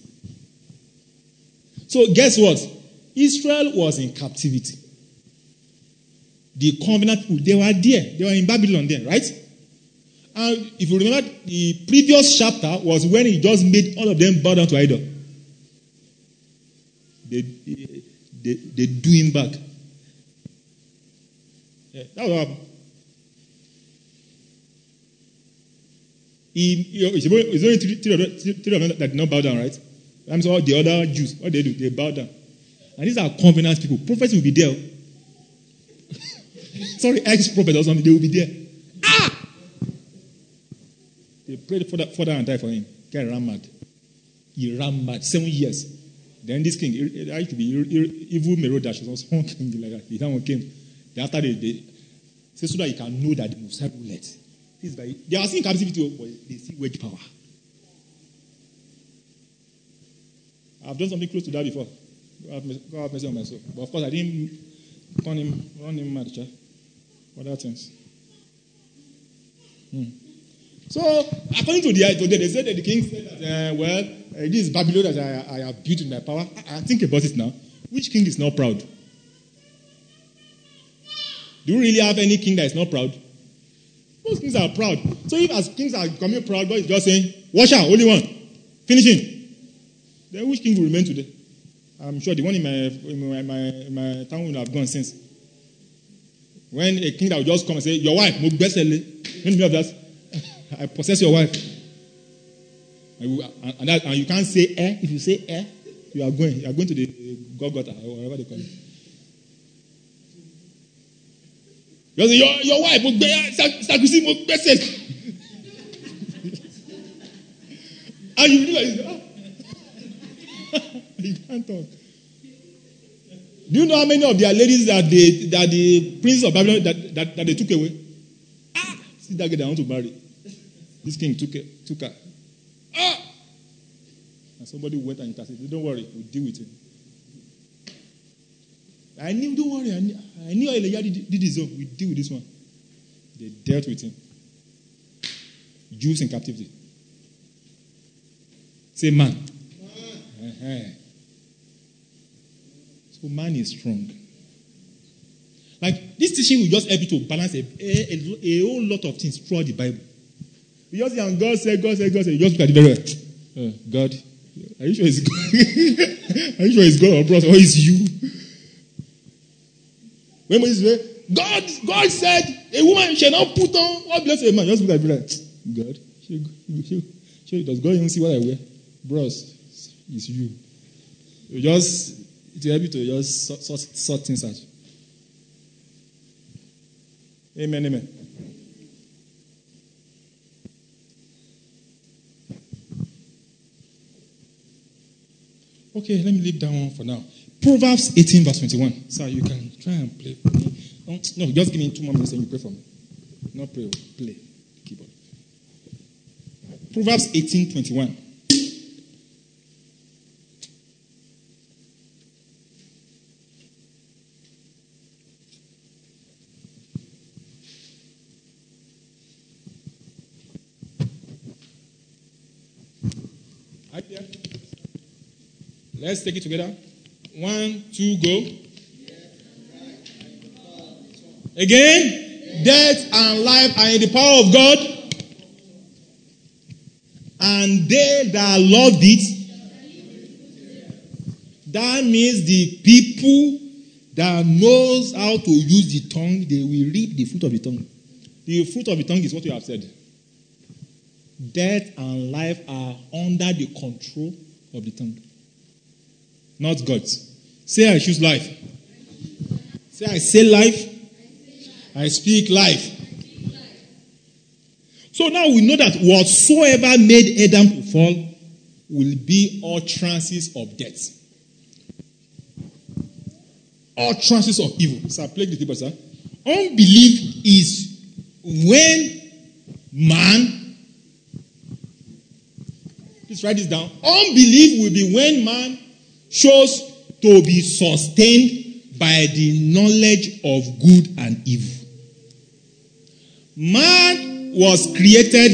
So guess what? Israel was in captivity. The covenant people, they were there. They were in Babylon then, right? And if you remember, the previous chapter was when he just made all of them bow down to idol. They, they, they, they do him back. Yeah, that was what happened. It's only three, three, of them, three of them that did not bow down, right? I'm sorry, the other Jews, what they do? They bow down. And these are covenant people. Prophets will be there. Sorry, ex-prophet or something, they will be there. Ah! They prayed further, further and died for him. Get around mad. He ran mad. Seven years. Then this king, it had to be evil Merodach, was one king like that. The time came. Then after they, they say so that you can know that the Most High will let. This is by, they are seeing captivity, but they see wage power. I've done something close to that before. God have, God have mercy on my soul. But of course, I didn't turn him, run him mad, child. Other things. Hmm. So, according to the today, they said that the king said that, uh, well, uh, this is Babylon that I, I have built in my power. I, I think about it now. Which king is not proud? Do you really have any king that is not proud? Most kings are proud. So if as kings are becoming proud, God is just saying, watch out, only one. Finishing. Then which king will remain today? I'm sure the one in my in my, my, my town will have gone since. When a king that will just come and say, your wife, in the middle of that, I possess your wife. And, and, that, and you can't say eh. If you say eh, you are going. You are going to the Golgotha or whatever they call it. You say, your, your wife, and you do like this. You can't talk. Do you know how many of their ladies that they that the prince of Babylon that, that, that they took away? Ah, see that girl they want to marry. This king took it, took her. Ah, and somebody went and interceded. Don't worry, we'll deal with it. I knew. Don't worry, I knew. I knew Elijah did, did his own. We deal with this one. They dealt with him. Jews in captivity. Say man. man. Uh-huh. So man is strong. Like this teaching will just help you to balance a, a, a, a whole lot of things throughout the Bible. You just and God said, God said, God said. You just look at the very uh, God. Are you sure it's God? Are you sure it's God or brother or it's you? When Moses said, God, God said, a woman shall not put on what bless a man. Just look at the very God. Show, show, does God even see what I wear? Bros, it's you. You just to help you to just sort, sort, sort things out. Amen, amen. Okay, let me leave that one for now. Proverbs eighteen, verse twenty-one. Sir, you can try and play for me. No, no, just give me two more minutes and you pray for me. Not pray, play. Keyboard. Proverbs eighteen, twenty-one. Are you there? Let's take it together. One, two, go. Again, death and life are in the power of God, and they that loved it. That means the people that knows how to use the tongue, they will reap the fruit of the tongue. The fruit of the tongue is what you have said. Death and life are under the control of the tongue. Not God's. Say I choose life. Say I say life. I speak life. So now we know that whatsoever made Adam to fall will be utterances of death. Utterances of evil. Sir, play the people, sir. Unbelief is when man, please write this down. Unbelief will be when man chose to be sustained by the knowledge of good and evil. Man was created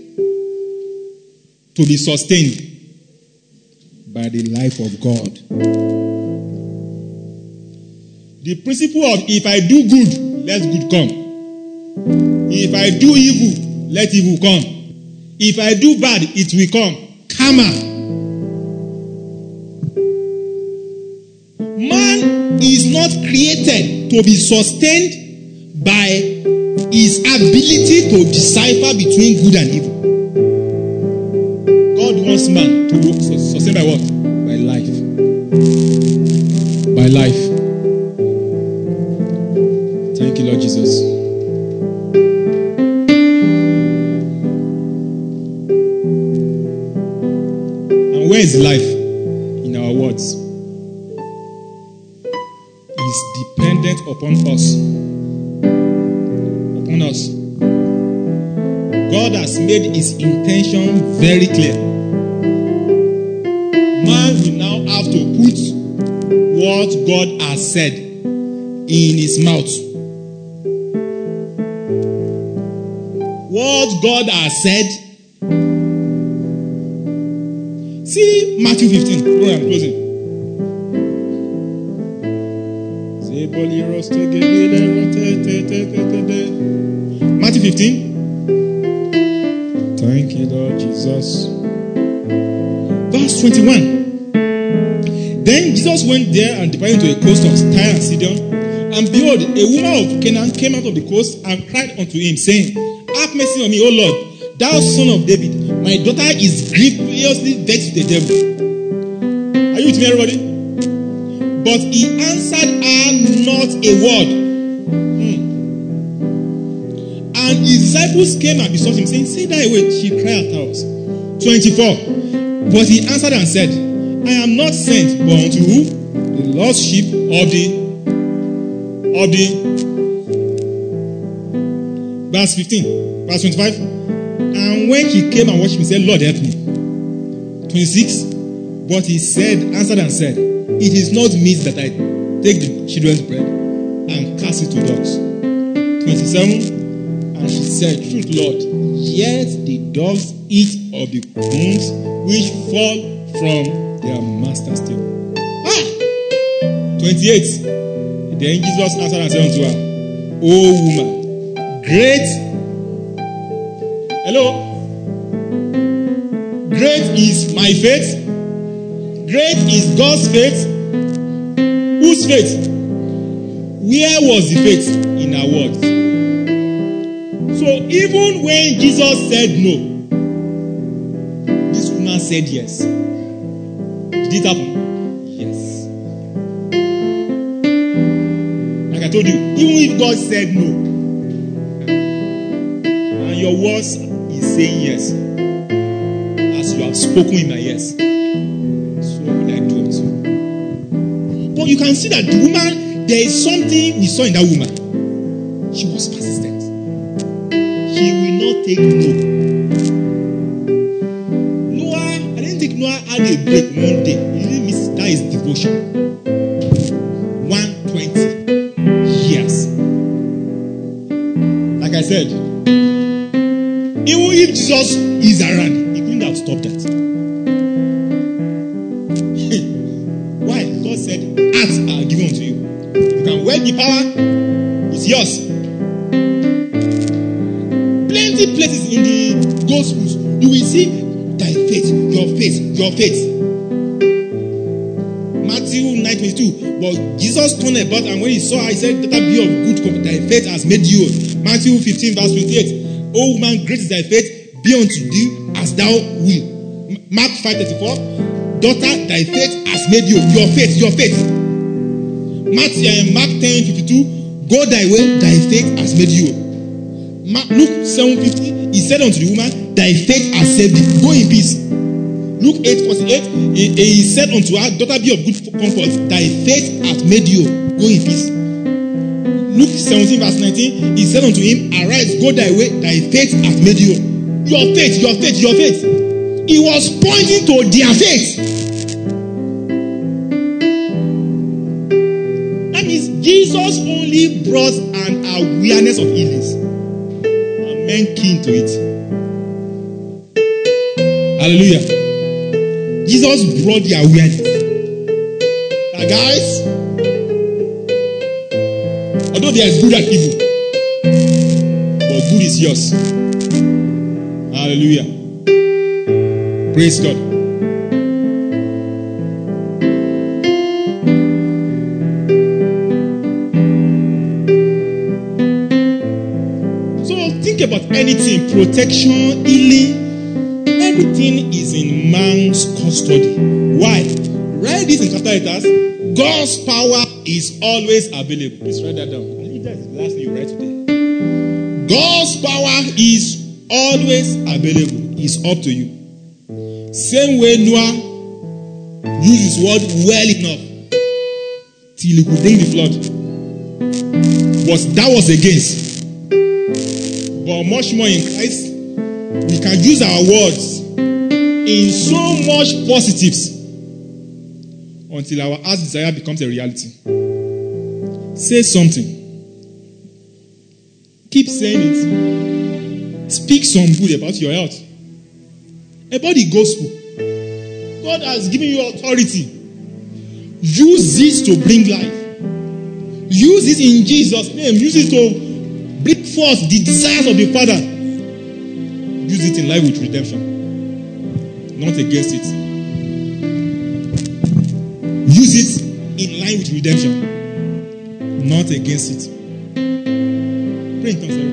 to be sustained by the life of God. The principle of if I do good, let good come. If I do evil, let evil come. If I do bad, it will come. Karma. Man is not created to be sustained by his ability to decipher between good and evil. God wants man to be sustained by what? By life. By life. Thank you, Lord Jesus. And where is life in our words. Is dependent upon us. Upon us. God has made his intention very clear. Man will now have to put what God has said in his mouth. What God has said. See Matthew fifteen. Where I'm closing. Matthew fifteen. Thank you, Lord Jesus. Verse twenty-one. Then Jesus went there and departed to a coast of Tyre and Sidon. And behold, a woman of Canaan came out of the coast and cried unto him, saying, Have mercy on me, O Lord, thou son of David. My daughter is grievously vexed with the devil. Are you with me, everybody? But he answered her not a word. Hmm. And his disciples came and besought him, saying, Say thy way, she cried at us. twenty-four. But he answered and said, I am not sent but unto who? The lost sheep of the of the verse fifteen, verse twenty-five. And when he came and watched me, he said, Lord, help me. twenty-six. But he said, answered and said, It is not meet that I take the children's bread and cast it to dogs. twenty-seven. And she said, Truth, Lord, yet the dogs eat of the bones which fall from their master's table. Ah! twenty-eight. Then Jesus answered and said unto her, O woman, great. Hello? Great is my faith. Great is God's faith. Whose faith? Where was the faith in our words? So even when Jesus said no, this woman said yes. Did it happen? Yes. Like I told you, even if God said no, and your words is saying yes, as you have spoken in my ears, so will I do it. But you can see that the woman, there is something we saw in that woman. She was persistent. She will not take no. Noah, I didn't think Noah had a break one day. He didn't miss that is devotion. one hundred twenty years. Like I said, even if Jesus is around, he couldn't have stopped that. Why? God said, Ask are given unto you. You can work the power, it's yours. Plenty places in the Gospels, you will see thy faith, your faith, your faith. Matthew nine twenty-two. But Jesus turned about, and when he saw her, he said, Better be of good comfort, thy faith has made you. Matthew fifteen, verse twenty-eight. O woman, great is thy faith, be unto thee as thou wilt. Mark five thirty-four. Daughter, thy faith has made you. Your faith, your faith. Matthew, Mark ten fifty-two. Go thy way, thy faith has made you. Luke seven fifty, he said unto the woman, Thy faith has saved thee. Go in peace. Luke eight forty-eight, he, he said unto her, Daughter, be of good comfort. Thy faith hath made you. Go in peace. Luke seventeen, verse nineteen, he said unto him, Arise, go thy way. Thy faith hath made you. Your faith, your faith, your faith. He was pointing to their faith. That means Jesus only brought an awareness of healings. Men keen to it. Hallelujah. Jesus brought the awareness. Now, guys, although there is good and evil, but good is yours. Hallelujah. Praise God. About anything, protection, healing, everything is in man's custody. Why? Write this in capital letters. God's power is always available. Please write that down. I think that's the last thing you write today. God's power is always available. It's up to you. Same way Noah use his word well enough till he could bring the flood. But that was against. But much more in Christ, we can use our words in so much positives until our heart's desire becomes a reality. Say something. Keep saying it. Speak some good about your health. About the gospel. God has given you authority. Use this to bring life. Use it in Jesus' name. Use it to bring forth the desires of the Father. Use it in life with redemption. Not against it. Use it in line with redemption. Not against it. Pray in tongues.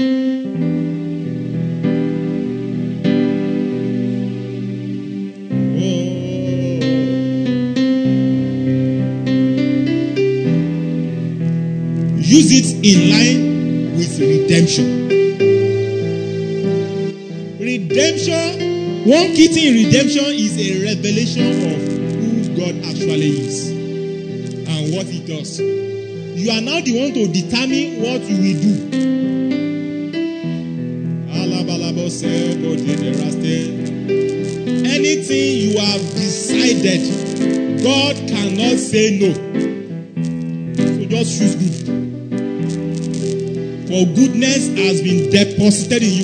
Use it in line with redemption. Redemption, one key thing in redemption is a revelation of who God actually is and what he does. You are now the one to determine what you will do. Anything you have decided, God cannot say no. So just choose good. For goodness has been deposited in you.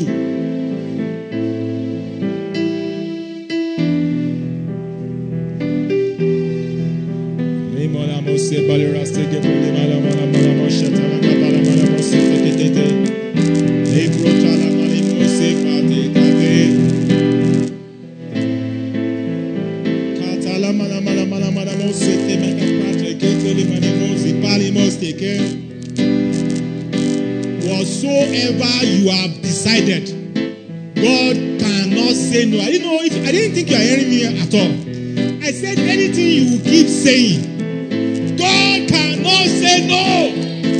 Whatsoever you have decided, God cannot say no. I didn't know if I didn't think you are hearing me at all. I said anything you will keep saying, God cannot say no.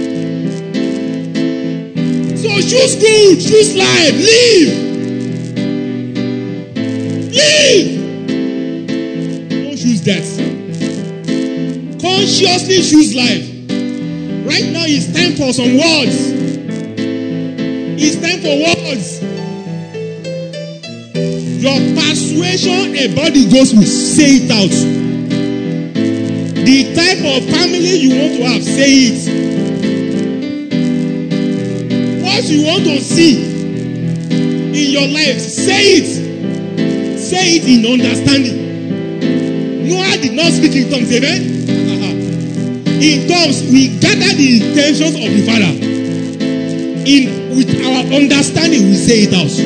So choose good, choose life, live. Live. Don't choose death. Consciously choose life. Right now it's time for some words. It's time for words. Your persuasion about the gospel, say it out. The type of family you want to have, say it. What you want to see in your life, say it. Say it in understanding. Noah did not speak in tongues, amen? In tongues, we gather the intentions of the Father. In with our understanding, we say it out.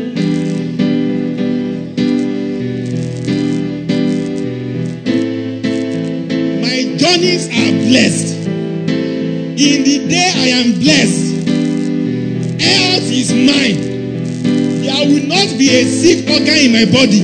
My journeys are blessed. In the day I am blessed. Health is mine. There will not be a sick organ in my body.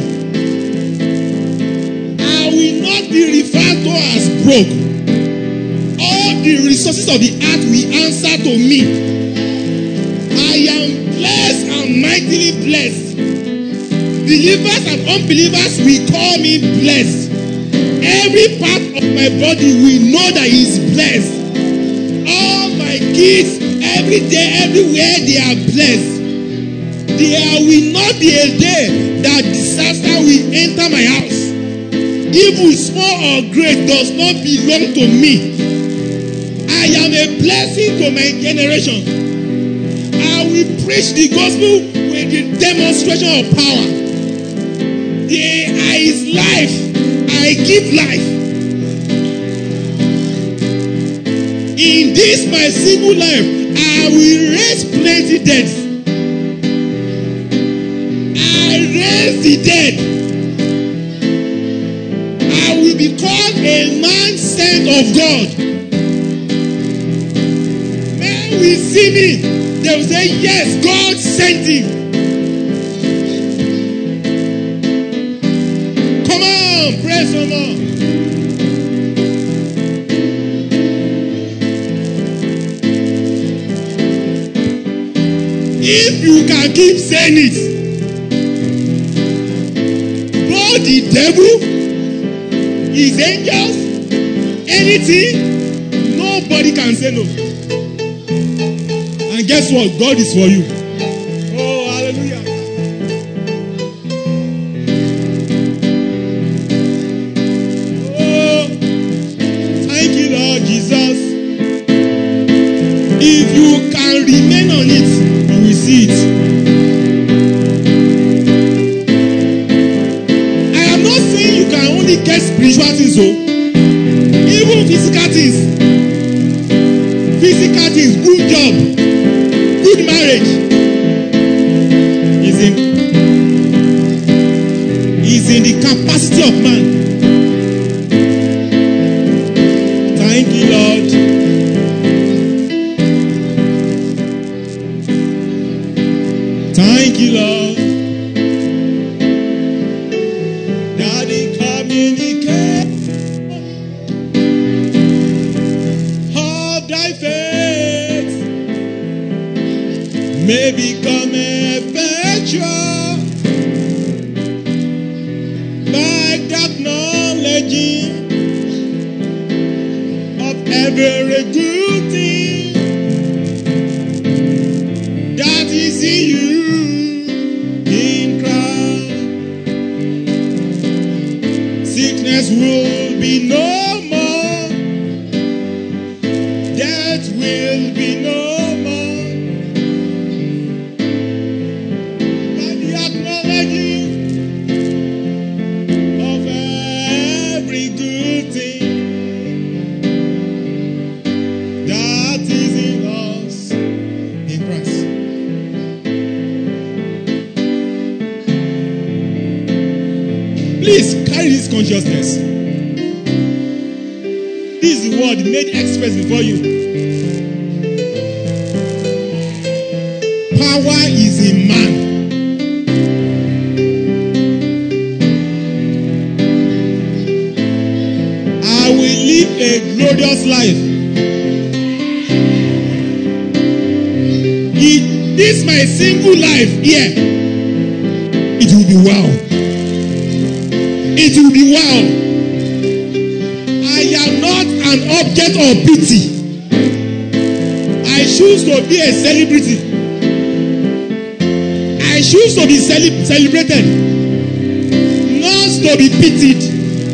I will not be referred to as broke. All the resources of the earth will answer to me. I am blessed and mightily blessed. Believers and unbelievers will call me blessed. Every part of my body will know that he is blessed. All my kids, every day, everywhere, they are blessed. There will not be a day that disaster will enter my house. Even small or great does not belong to me. I am a blessing to my generation. I will preach the gospel with the demonstration of power. There is life. I give life. In this my single life, I will raise plenty dead. I raise the dead. I will be called a man sent of God. Men will see me. They will say, yes, God sent him. Come on, pray some more. If you can keep saying it, both the devil his angels, anything, nobody can say no. And guess what? God is for you. Oh, hallelujah. Oh, thank you, Lord Jesus. If you can remain on it, you will see it. I am not saying you can only get spiritual things, so even physical things. Physical things, good job, good marriage is in, is in the capacity of man. Thank you, Lord. Thank you, Lord. Daddy, communicate of thy faith may become effectual by the knowledge of every good thing that is in you. Will be no more. Death will be no more. By the acknowledging of every good thing that is in us in Christ. Please carry this consciousness. This is the word made express before you. Power is in man. I will live a glorious life. It, this my single life here. It will be well. It will be well. I am not an object of pity. I choose to be a celebrity. I choose to be cele- celebrated, not to be pitied.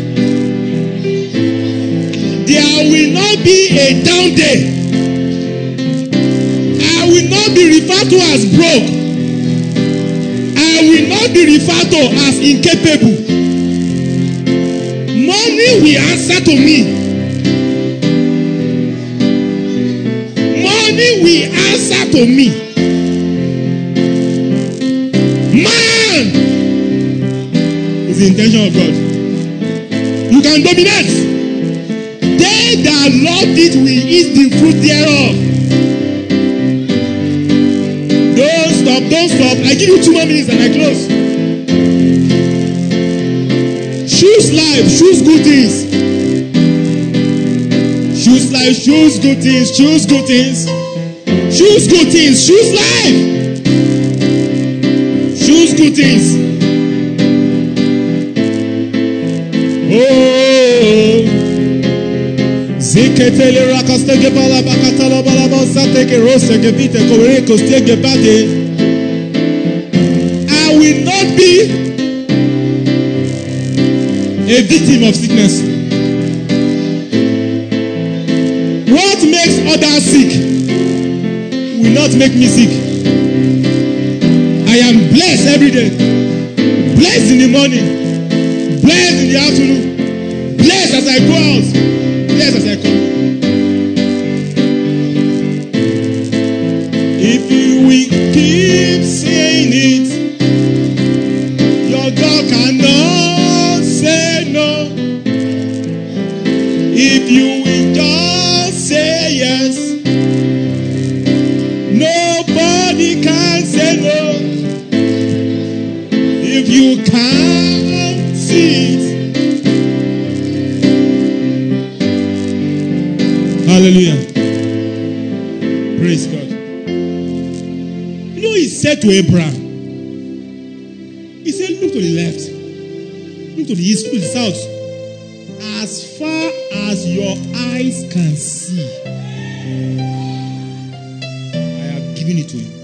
There will not be a down day. I will not be referred to as broke. I will not be referred to as incapable. Money will answer to me. Money will answer to me. Man is the intention of God. You can dominate. They that love it will eat the fruit thereof. Don't stop, don't stop. I give you two more minutes and I close. Choose life, choose good things. Choose life, choose good things, choose good things. Choose good things, choose life. Choose good things. Oh, Ziketele rakastege bala bakatala bala bozatege rosege vite kore kostege bade. I will not be a victim of sickness. What makes others sick will not make me sick. I am blessed every day. Blessed in the morning. Blessed in the afternoon. Blessed as I go out. Blessed as I come. If you will keep saying it, your God cannot say no. If you will just say yes, nobody can say no. If you can't see it. Hallelujah. Praise God. You know, he said to Abraham, he said, look to the left, look to the east, look to the south. as far as your eyes can see, I have given it to you.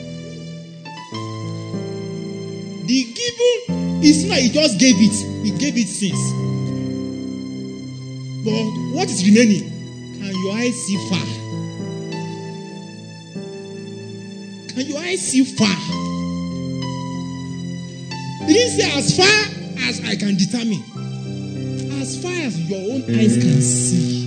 The given is not, he just gave it. He gave it since. But what is remaining? Can your eyes see far? Can your eyes see far? He didn't say as far as I can determine. As far as your own eyes can see.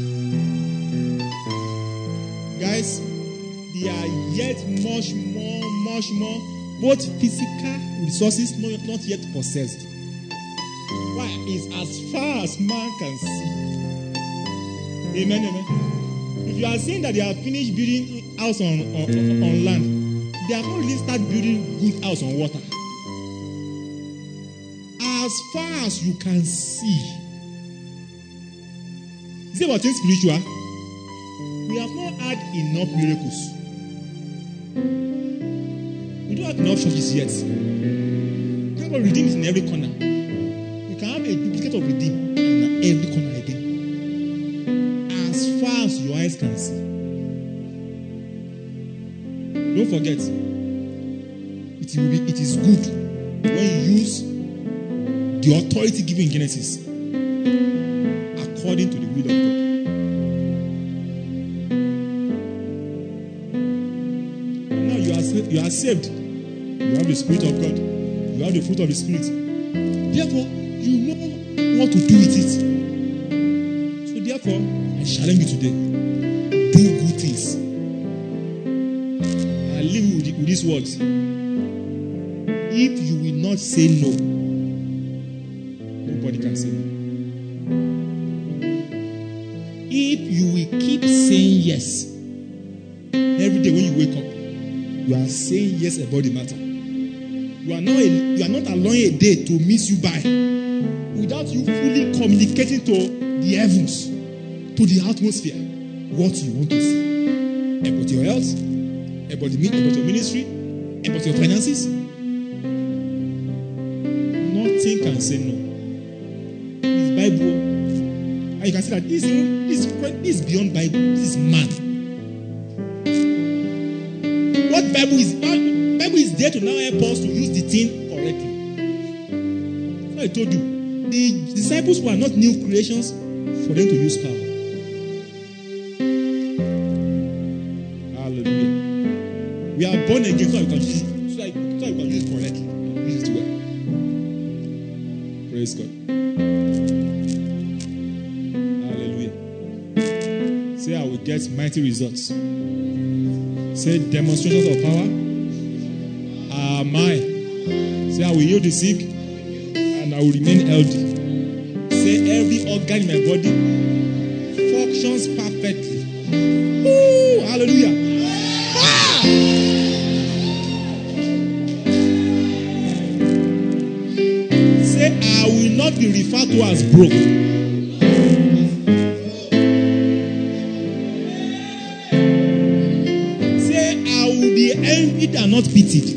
Guys, there are yet much more, much more, both physical resources not, not yet possessed. Why? It's as far as man can see. Amen, amen. If you are saying that they have finished building house on, on, on land, they have not really started building good house on water. As far as you can see. Is it about things spiritual? We have not had enough miracles. We don't have enough churches yet. We can't redeem it in every corner. We can have a duplicate of redeem in every corner again. As far as your eyes can see. Don't forget, it will be, it is good when you use the authority given in Genesis according to the will of God. Now you are, you are saved. You have the Spirit of God. You have the fruit of the Spirit. Therefore, you know what to do with it. So therefore, I challenge you today. Do good things. I leave you with, with these words. If you will not say no, nobody can say no. If you will keep saying yes, every day when you wake up, you are saying yes about the matter. You are not a, you are not allowing a day to miss you by without you fully communicating to the heavens, to the atmosphere, what you want to see about your health, about the about your ministry, about your finances. Nothing can say no. It's Bible. And you can see that this, this, this is beyond Bible. This is man. What Bible is? Bible is there to now help us to use the thing correctly. So I told you, the disciples were not new creations for them to use power. Hallelujah. We are born again so we can use it, so that, so we can use it correctly. Use it well. Praise God. Say, I will get mighty results. Say, demonstrations of power are mine. Say, I will heal the sick and I will remain healthy. Say, every organ in my body functions perfectly. Woo! Hallelujah. Ah! Say, I will not be referred to as broke. Envied and not pitied.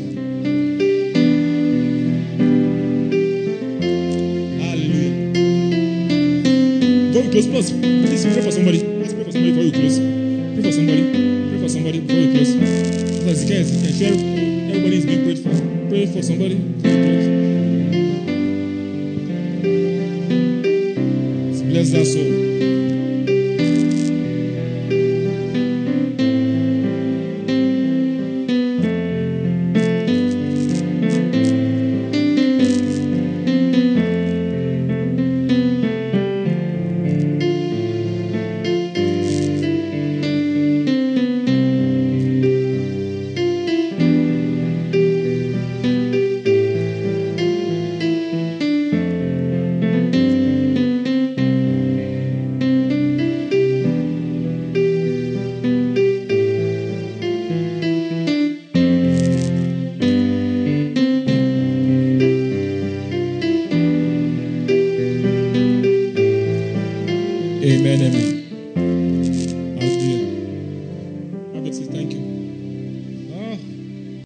Hallelujah. Before we close, please, please pray for somebody. Please pray for somebody before we close. Pray for somebody. Pray for somebody before we close. Because you can share. Everybody is being prayed for. Pray for somebody. Bless that soul.